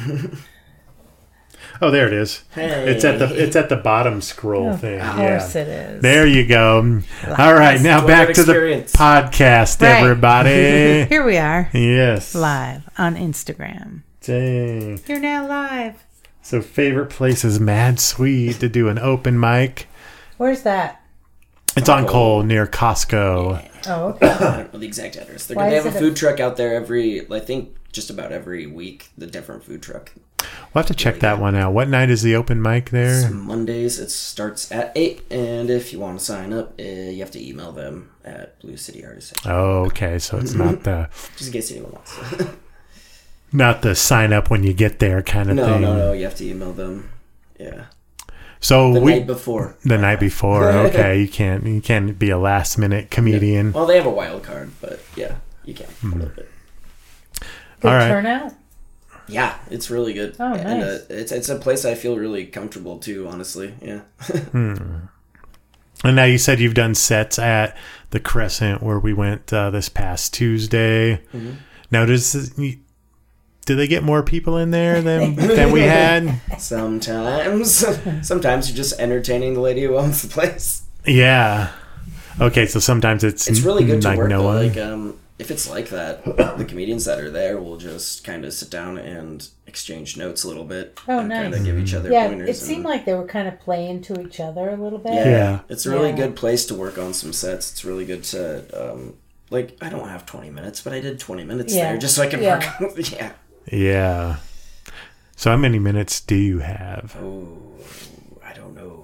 Oh, there it is. Hey. It's at the bottom scroll thing. Of course it is. There you go. All right, now back to the podcast, everybody. Here we are. Yes. Live on Instagram. Dang. You're now live. So favorite place is Mad Sweet to do an open mic. Where's that? It's on Cole near Costco. Yeah. Oh, okay. I don't know the exact address. They Why have is a it food truck out there I think just about every week, the different food truck. We'll have to check that one out. What night is the open mic there? It's Mondays. It starts at 8, and if you want to sign up, you have to email them at Blue City Artists. Oh, okay. So it's not the Just in case anyone wants. not the sign up when you get there kind of thing. No. You have to email them. Yeah. So The night before. The night before. Okay, you can't be a last minute comedian. Well, they have a wild card, but yeah, you can a little bit. Good All right. turnout. Yeah, it's really good. Oh, And nice. it's a place I feel really comfortable too, honestly. Yeah. And now you said you've done sets at the Crescent where we went this past Tuesday. Mm-hmm. Now, do they get more people in there than we had? Sometimes you're just entertaining the lady who owns the place. Yeah. Okay, so sometimes it's really good to like work no though. one. Like if it's like that, the comedians that are there will just kind of sit down and exchange notes a little bit. Oh, and kind nice. of give each other Yeah, pointers. it seemed like they were kind of playing to each other a little bit. Yeah. It's a really Yeah. good place to work on some sets. It's really good to like I don't have 20 minutes, but I did 20 minutes Yeah. there just so I can Yeah. work on yeah. Yeah. So how many minutes do you have? Oh, I don't know.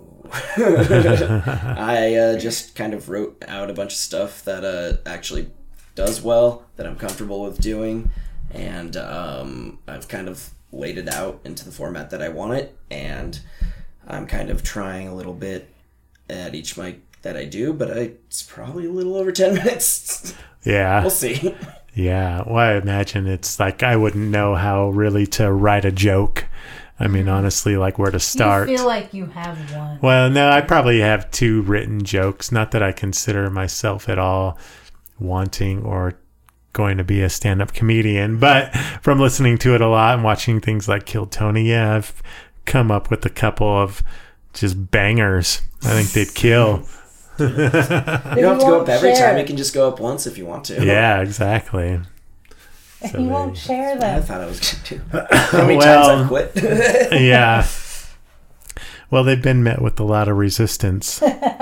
I just kind of wrote out a bunch of stuff that actually does well, that I'm comfortable with doing, and I've kind of laid it out into the format that I want it, and I'm kind of trying a little bit at each mic that I do, but it's probably a little over 10 minutes. Yeah. We'll see. Yeah. Well, I imagine it's like I wouldn't know how really to write a joke. I mean, honestly, like where to start. You feel like you have one. Well, no, I probably have 2 written jokes. Not that I consider myself at all wanting or going to be a stand-up comedian, but from listening to it a lot and watching things like Kill Tony, yeah, I've come up with a couple of just bangers. I think they'd kill. You don't have to go up every time. You can just go up once if you want to. Yeah, exactly. So You won't share I that. thought I was going to. How many Well, times I quit? Yeah. Well, they've been met with a lot of resistance.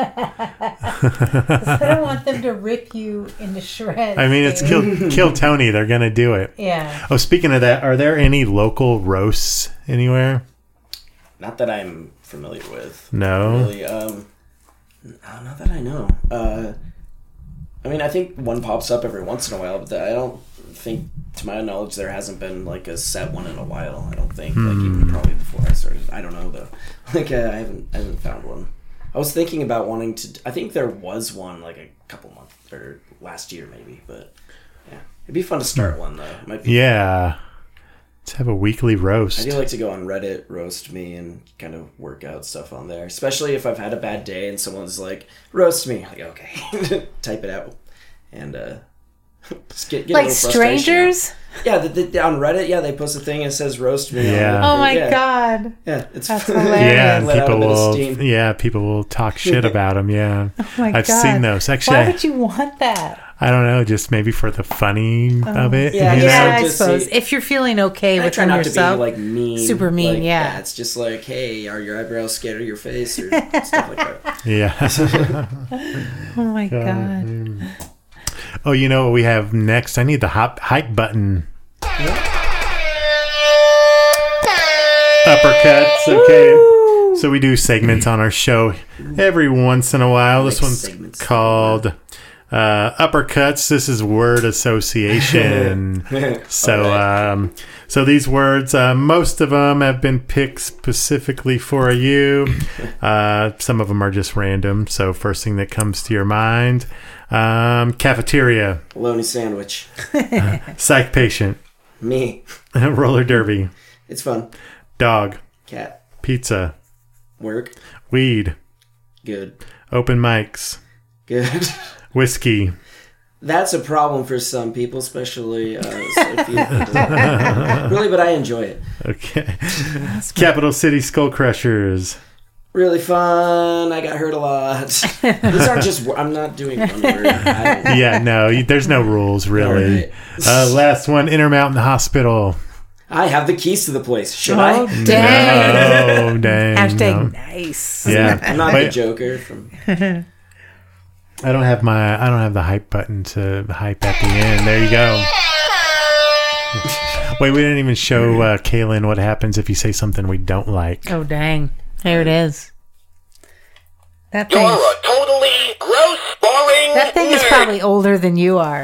I don't want them to rip you into shreds. I mean, it's dude. Kill Tony. They're going to do it. Yeah. Oh, speaking of that, are there any local roasts anywhere? Not that I'm familiar with. No. Really, not that I know. I mean, I think one pops up every once in a while, but I don't think, to my knowledge, there hasn't been like a set one in a while. I don't think, like even probably before I started. I don't know though. Like I haven't found one. I was thinking about wanting to. I think there was one like a couple months or last year maybe, but yeah, it'd be fun to start one though. It might be. Yeah. Let's have a weekly I roast. do like to go on Reddit, roast me, and kind of work out stuff on there. Especially if I've had a bad day and someone's like, roast me. Like, okay. Type it out. And just get a Like little frustration strangers? out. Yeah, on Reddit, yeah, they post a thing that says roast me. Yeah. Oh my yeah. God. Yeah, it's That's fun. hilarious. Yeah, Let out a bit of steam. people will talk shit about them. Yeah. Oh my I've God. seen those. Actually, Why would you want that? I don't know, just maybe for the funny of it. Yeah, you just know? Yeah, I just suppose. see- If you're feeling okay I with try them not yourself. to be like mean. Super mean, like, yeah. It's just like, hey, are your eyebrows scared of your face or stuff like that. Yeah. Oh my God. Oh, you know what we have next? I need the hype button. Uppercuts. Okay. So we do segments on our show every once in a while. This Like one's segments. called Uppercuts. This is word association. So these words, most of them have been picked specifically for you. Some of them are just random. So first thing that comes to your mind, cafeteria, Bologna sandwich. psych patient, Me. roller derby, It's fun. dog, Cat. pizza, Work. weed, Good. open mics, Good. whiskey, That's a problem for some people, especially if you, really, but I enjoy it. okay, Capital City Skull Crushers, Really fun. I got hurt a lot. These aren't just. I'm not doing one word. I don't, yeah, no, there's no rules really. All Last one, Intermountain Hospital. I have the keys to the place. Should Oh, I? dang. Oh, dang. Hashtag no. nice. Yeah. I'm not Wait. the Joker from. I don't have the hype button to hype at the end. There you go. Wait, we didn't even show Kaylin what happens if you say something we don't like. Oh, dang. There it is. You're a totally gross, boring That thing is probably older than you are.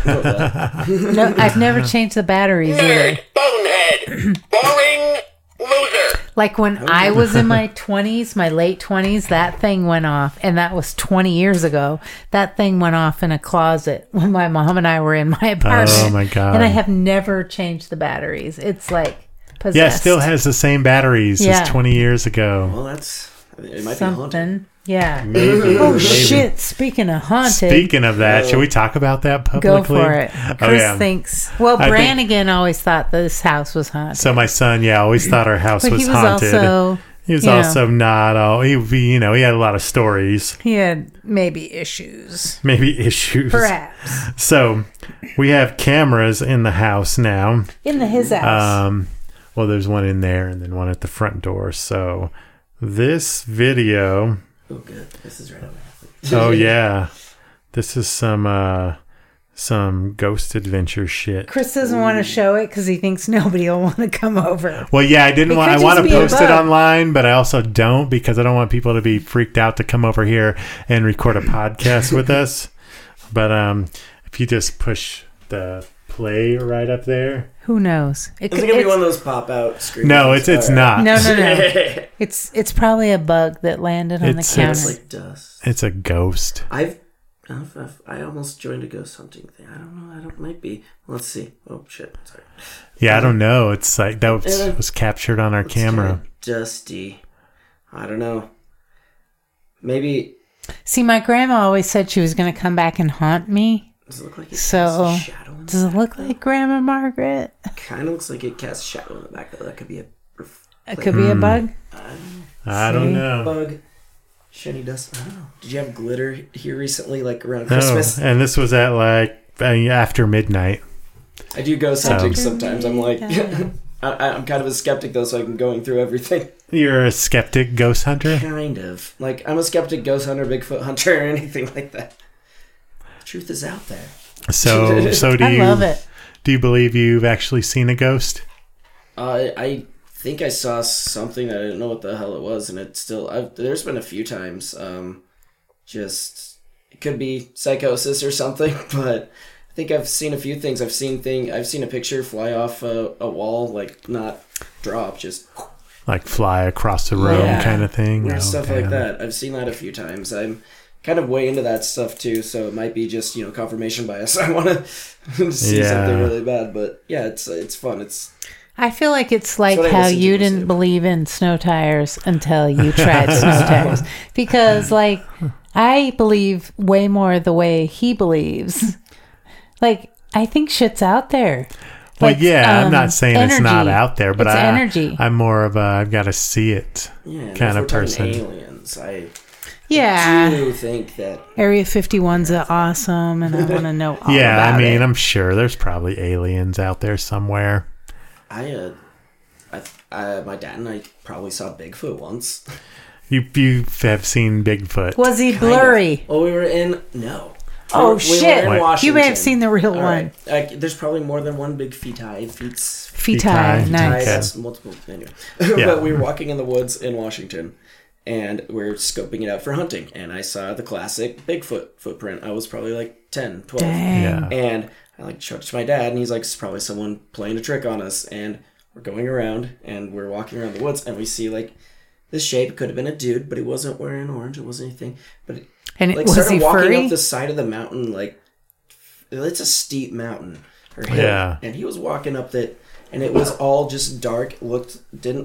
No, I've never changed the batteries either. bonehead, boring loser. Like when I was in my 20s, my late 20s, that thing went off. And that was 20 years ago. That thing went off in a closet when my mom and I were in my apartment. Oh, my God. And I have never changed the batteries. It's like possessed. Yeah, it still has the same batteries as 20 years ago. Well, it might be haunted. something. Yeah. Maybe. Oh, maybe. shit. Speaking of haunted. Speaking of that, should we talk about that publicly? Go for it. Chris thinks. Well, Brannigan always thought this house was haunted. So my son, always thought our house But was he was haunted. also, He was you know, also not all. He had a lot of stories, he had maybe issues. maybe issues. Perhaps. So we have cameras in the house now. In his house. Well, there's one in there and then one at the front door. So this video. Oh, good. This is right on. Oh yeah, this is some ghost adventure shit. Chris doesn't want to show it because he thinks nobody will want to come over. Well, yeah, I It want could to just be a post it bug. online, but I also don't because I don't want people to be freaked out to come over here and record a podcast with us. But if you just push the play right up there. Who knows? Is it going to be one of those pop-out screens? No, it's not. No. It's probably a bug that landed on the It's counter. It's like dust. It's a ghost. I almost joined a ghost hunting thing. I don't know. Might be. Let's see. Oh, shit. Sorry. Yeah, I don't know. It's like that was captured on our It's camera. kinda dusty. I don't know. Maybe. See, my grandma always said she was going to come back and haunt me. Does it look like it So, casts a shadow in does the it look like Grandma Margaret? Kind of looks like it casts a shadow in the back. That could be a It could be a bug. I don't know. bug. Shiny dust. I don't know. Did you have glitter here recently, like around No, Christmas? and this was at after midnight. I do ghost So- hunting sometimes. I'm like, I'm kind of a skeptic though, so I'm going through everything. You're a skeptic ghost hunter? Kind of. Like, I'm a skeptic ghost hunter, Bigfoot hunter, or anything like that. Truth is out there. So do I you love it. Do you believe you've actually seen a ghost? I think I saw something that I didn't know what the hell it was, and it's still. There's been a few times. Just it could be psychosis or something, but I think I've seen a few things. I've seen a picture fly off a wall, like not drop, just Like fly across the room kind of thing? weird Oh, stuff damn. like that. I've seen that a few times. I'm kind of way into that stuff too, so it might be just confirmation bias. I want to see something really bad, but yeah, it's fun. I feel like it's like what I how listen to you too. didn't believe in snow tires until you tried snow tires. Because, like, I believe way more the way he believes. Like, I think shit's out there. Well, Like, I'm not saying it's not energy. out there, but It's energy. I'm more of a I've got to see it Yeah, kind if of we're talking person. Aliens, I Yeah. do think that. Area 51's awesome, and I want to know all Yeah, about I mean, it. I'm sure there's probably aliens out there somewhere. My dad and I probably saw Bigfoot once. You have seen Bigfoot. Was he blurry? Well, we were in no. Oh, We shit. were in Washington. You may have seen the real All one. right. There's probably more than one big fetae. Feet high. high. Nice. That's multiple. Anyway, Yeah. but we were walking in the woods in Washington, and we're scoping it out for hunting. And I saw the classic Bigfoot footprint. I was probably like 10, 12. Dang. Yeah. And I showed it to my dad, and he's like, "It's probably someone playing a trick on us." And we're going around, and we're walking around the woods, and we see like this shape. Could have been a dude, but he wasn't wearing orange. It wasn't anything. But And like was started he walking furry? up the side of the mountain, like it's a steep mountain or hill, Yeah. and he was walking up that, and it was all just dark. Looked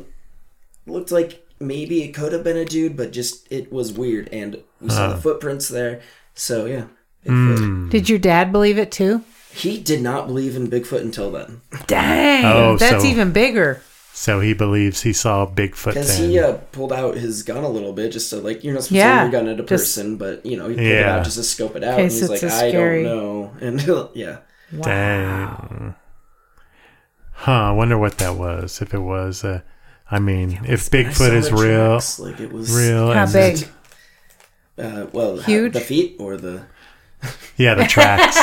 like maybe it could have been a dude, but just it was weird, and we saw the footprints there. So yeah, Bigfoot. Did your dad believe it too? He did not believe in Bigfoot until then, Dang. Oh, that's so- even bigger. So he believes he saw Bigfoot because then. he pulled out his gun a little bit just to like you're not supposed Yeah, to hold your gun at a just- person, but he pulled it Yeah. out just to scope it out, In and case he's like, it's a I scary- don't know, and yeah. Wow. Dang. Huh, I wonder what that was. If it was, if I Bigfoot saw is the real, tracks, like it was real. How and big? Huge? The feet or the... Yeah, the tracks.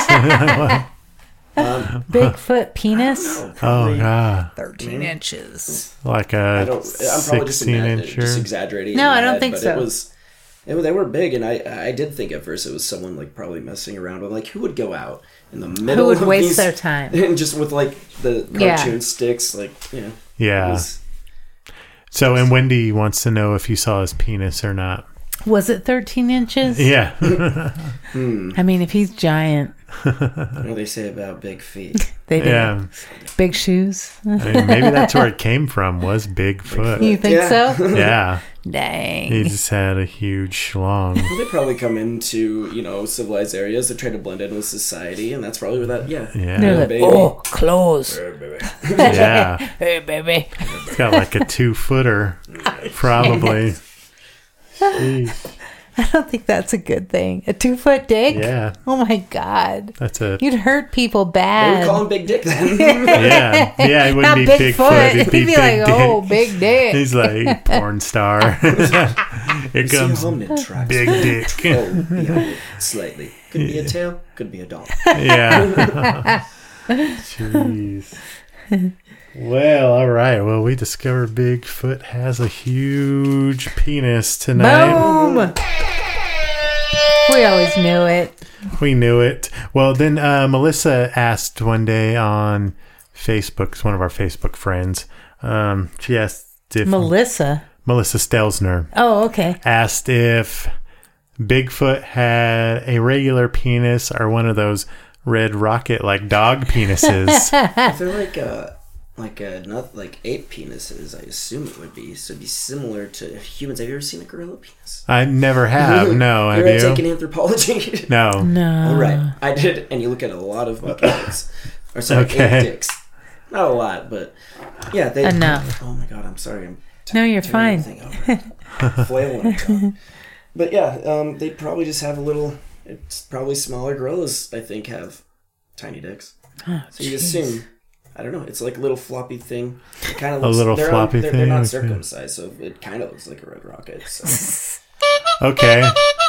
Bigfoot penis? Oh, God. 13 inches. Like I'm a probably just 16-incher. exaggerating. No, in my I don't head, think but so. They were big, and I did think at first it was someone like probably messing around with, like, who would go out in the middle Who would of waste these, their time? and just with like the cartoon sticks, like, you know. Yeah. So, and Wendy wants to know if you saw his penis or not. Was it 13 inches? Yeah. I mean, if he's giant, What do they say about big feet? they do. Yeah. Big shoes. I mean, maybe that's where it came from, was Bigfoot. You think Yeah. so? Yeah. Dang. He just had a huge schlong. Well, they probably come into, you know, civilized areas to try to blend in with society, and that's probably where that, They're Yeah. like, baby. oh, clothes. Yeah. Hey, baby. It's got like a 2-footer, probably. Jeez. I don't think that's a good thing. A 2-foot dick? Yeah. Oh my God. That's a... You'd hurt people They would bad. call him Big Dick then. Yeah. Yeah, it Not wouldn't be Bigfoot. It'd be He'd be Big like, Dick. oh, big dick. He's like, porn star. Here See comes how hominid tracks. Big Dick. Oh, yeah, slightly. Could be a tail, could be a dog. Yeah. Jeez. Well, all right. Well, we discovered Bigfoot has a huge penis tonight. Boom. We always knew it. We knew it. Well, then Melissa asked one day on Facebook, it's one of our Facebook friends. She asked if Melissa Stelzner Oh, okay. asked if Bigfoot had a regular penis or one of those red rocket like dog penises. If they're like ape penises, I assume it would be. So it'd be similar to humans. Have you ever seen a gorilla penis? I never have. No, have You're you? taking anthropology. No. No. All right, I did, and you look at a lot of monkey dicks, or sorry, Okay. ape dicks. Not a lot, but yeah, they Enough. Oh my god, I'm sorry. No, you're turning fine. everything over. Flailing around. But yeah, they probably just have a little. It's probably smaller gorillas. I think have tiny dicks. Oh, So you assume. I don't know. It's like a little floppy thing. It kind of A looks, little they're floppy they're thing, not okay. circumcised, so it kind of looks like a red rocket. So. Okay.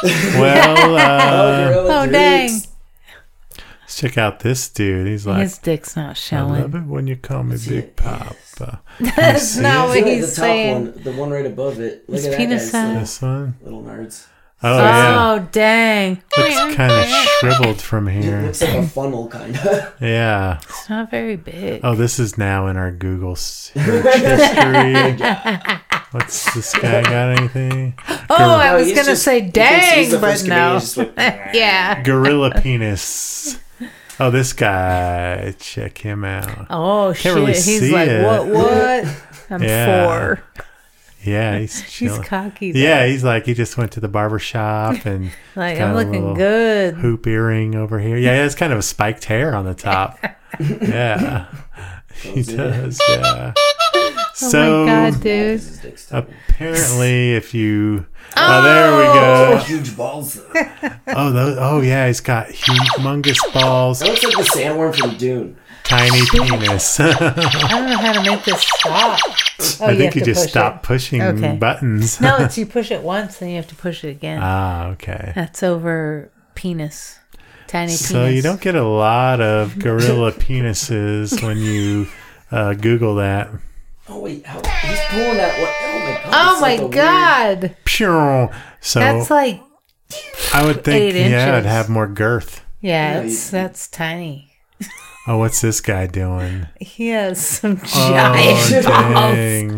Well, Oh, dang. let's check out this dude. He's like, His dick's not I love showing. it when you call me see Big it. Papa. That's not what Look at he's the top saying. one, the one right above it. Look His at that penis guy's This one? little nerds. Oh, yeah. Oh, dang. Looks kind of shriveled from It here. looks like a funnel, kind of. Yeah. It's not very big. Oh, this is now in our Google search history. What's this guy got anything? Oh, I was he's going to just- say he thinks he's dang, the but first comedian, no. he's just like, Yeah. Gorilla penis. Oh, this guy. Check him out. Oh, shit. really He's see like, it. what? I'm Yeah. 4. Yeah, he's He's chilling. cocky. Though. Yeah, he's like, he just went to the barber shop and Like, got I'm a looking little good. hoop earring over here. Yeah, he has kind of a spiked hair on the top. Yeah, he does. Yeah. Oh So my God, dude. his dick's tiny. apparently, if you, oh, there we go. Huge balls. That Oh, those, oh yeah, he's got humongous balls, looks like the sandworm from Dune. tiny penis. I don't know how to make this stop. Oh, I you think have you to just push stop it. pushing Okay. buttons. No, it's you push it once, then you have to push it again. Ah, okay. That's over penis. Tiny So penis. you don't get a lot of gorilla penises when you Google that. Oh wait, how, he's pulling that one. Oh my god. Oh it's my like a weird- God. Phew. So That's like, I would think, 8 yeah, it'd inches. have more girth. yeah, Yeah, that's tiny. Oh, what's this guy doing? He has some Oh, giant balls. dang.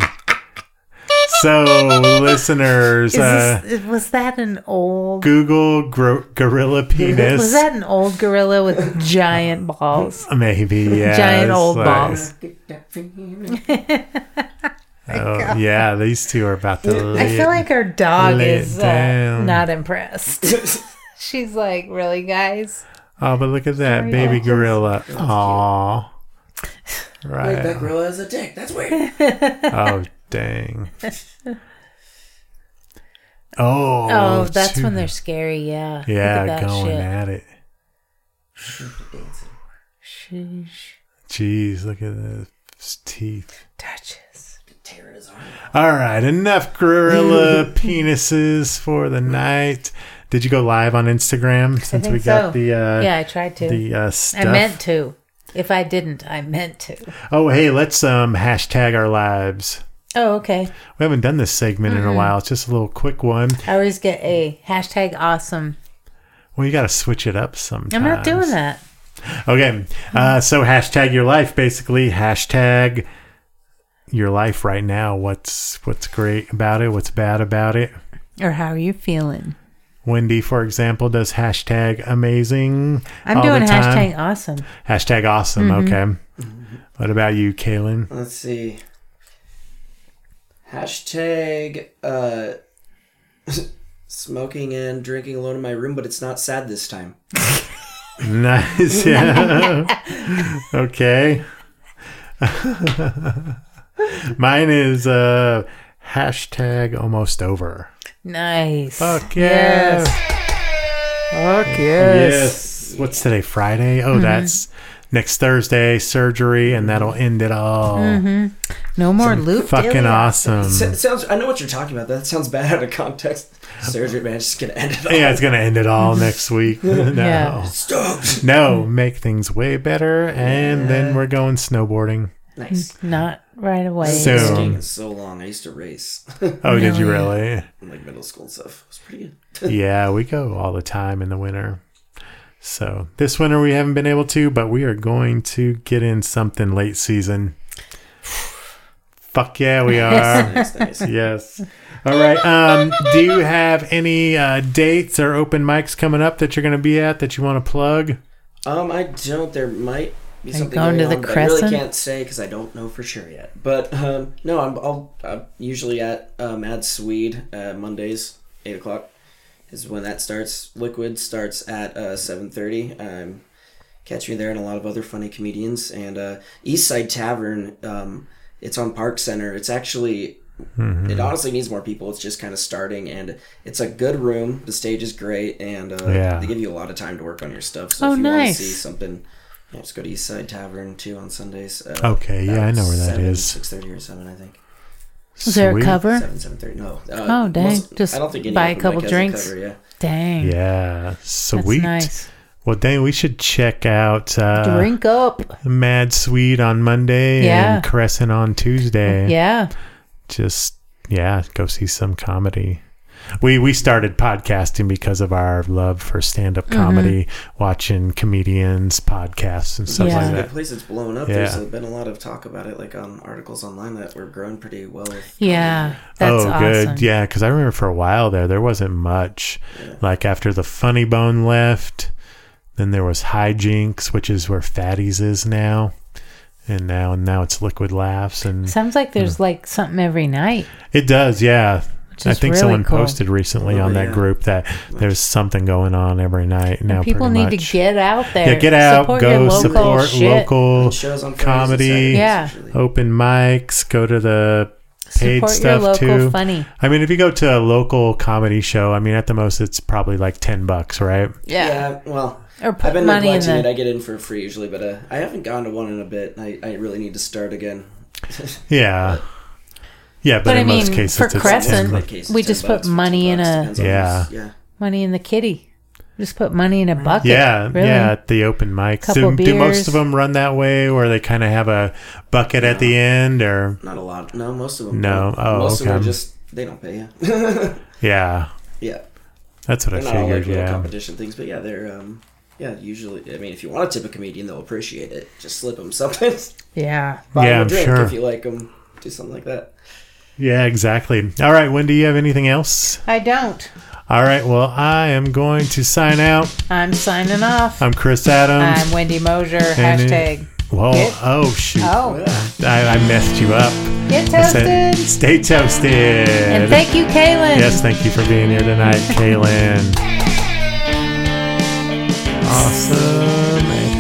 So, listeners, Was that an old... Google gorilla penis. Was that an old gorilla with giant balls? Maybe, yeah. Giant it's old like- balls. Oh, yeah, these two are about to I feel like our dog lay is it down. not impressed. She's like, really, guys? Oh, but look at that baby gorilla. Aw. Wait, that Right. gorilla has a dick. That's weird. Oh, dang. Oh. Oh, that's two- when they're scary, yeah. Look Yeah, at that going shit. at it. Sheesh. Jeez, look at his teeth. Touches. Tear his All right, enough gorilla penises for the night. Did you go live on Instagram since we got the yeah, I tried to. The stuff? I meant to. If I didn't, I meant to. Oh, hey, let's hashtag our lives. Oh, okay. We haven't done this segment in a while. It's just a little quick one. I always get a hashtag awesome. Well, you got to switch it up sometimes. I'm not doing that. Okay, so hashtag your life, basically. Hashtag your life right now. What's great about it? What's bad about it? Or how are you feeling? Wendy, for example, does hashtag amazing. I'm all doing the time. hashtag awesome. Hashtag awesome. Okay. What about you, Kaylin? Let's see. Hashtag smoking and drinking alone in my room, but it's not sad this time. Nice. Yeah. Okay. Mine is hashtag almost over. Nice. Fuck yes. Fuck yes. Yes. What's today? Friday? Oh, that's next Thursday, surgery, and that'll end it all. No more loop. Fucking awesome. Sounds. I know what you're talking about. That sounds bad out of context. Surgery, man, it's just gonna end it all. Yeah, it's gonna end it all next week. No. Yeah. Stop. No, make things way better, and then we're going snowboarding. Nice. Not right away. So- Skiing is so long. I used to race Oh, did you really? in like middle school and stuff. It was pretty good. Yeah, we go all the time in the winter. So this winter we haven't been able to, but we are going to get in something late season. Fuck yeah, we are. Nice. Yes. All right. Do you have any dates or open mics coming up that you're going to be at that you want to plug? I don't. There might be Are you something going going to on, the but I really Crescent? can't say because I don't know for sure yet. But no, I'm usually at Mad Swede Mondays, 8:00 is when that starts. Liquid starts at 7:30. Catch me there and a lot of other funny comedians. And Eastside Tavern, it's on Park Center. It's actually, it honestly needs more people. It's just kind of starting, and it's a good room. The stage is great, and they give you a lot of time to work on your stuff. So if you want to see something, just go to Eastside Tavern too on Sundays. Okay, yeah, I know where that is. 6:30 or 7, I think. Is there a Sweet. cover? 7:30. No. Oh, dang. Just I don't think any buy a open couple mic has a drinks. cover, yeah. Dang. Yeah, sweet. That's nice. Well, dang, we should check out Drink up. Mad Swede on Monday Yeah. and Crescent on Tuesday. Yeah. Just, go see some comedy. We started podcasting because of our love for stand-up comedy, watching comedians, podcasts, and stuff Yeah. like It's a that. good place. It's blown up. Yeah. There's been a lot of talk about it, like on articles online that were growing pretty well. Yeah. That's awesome. Good. Yeah, because I remember for a while there wasn't much. Yeah. Like after the Funny Bone left, then there was Hijinks, which is where Fatties is now. And now it's Liquid Laughs. And Sounds like there's like something every night. it does, yeah. Which I is think really someone cool. posted recently Oh, on that yeah. group that there's something going on every night now. And people pretty need much. to get out there. Yeah, get out, Support go your local support shit. local Shows on Fridays and comedy, Saturdays, Yeah. usually. open mics, go to the paid Support stuff your local too. funny. I mean, if you go to a local comedy show, I mean, at the most, it's probably like $10, right? Yeah, well, Or put I've been money in neglecting it. the... I get in for free usually, but I haven't gone to one in a bit. I really need to start again. Yeah. Yeah, but But I in most mean, cases, for it's Crescent, Like cases, we $10, just put $15, money in a... depends on Yeah. who's- Money in the kitty. Just put money in a bucket. Yeah, really. yeah, at the open mics. Couple Do most beers. of them run that way, where they kind of have a bucket at the end, or Not a lot. No, most of them. No? don't. Oh, most of them okay. are just they don't pay you. yeah, Yeah, that's what they're I not all like figured. little Yeah, competition things, but yeah, they're usually. I mean, if you want to tip a comedian, they'll appreciate it. Just slip them something. Yeah. Buy Yeah, them a I'm drink sure. if you like them. Do something like that. yeah, exactly. All right, Wendy, you have anything else? I don't. All right, well, I am going to sign out. I'm signing off. I'm Chris Adams. I'm Wendy Mosier. And Hashtag. Whoa! Get- Oh shoot! Oh. I messed you up. Get I said, toasted. stay toasted. And thank you, Kaylin. Yes, thank you for being here tonight, Kaylin. Awesome.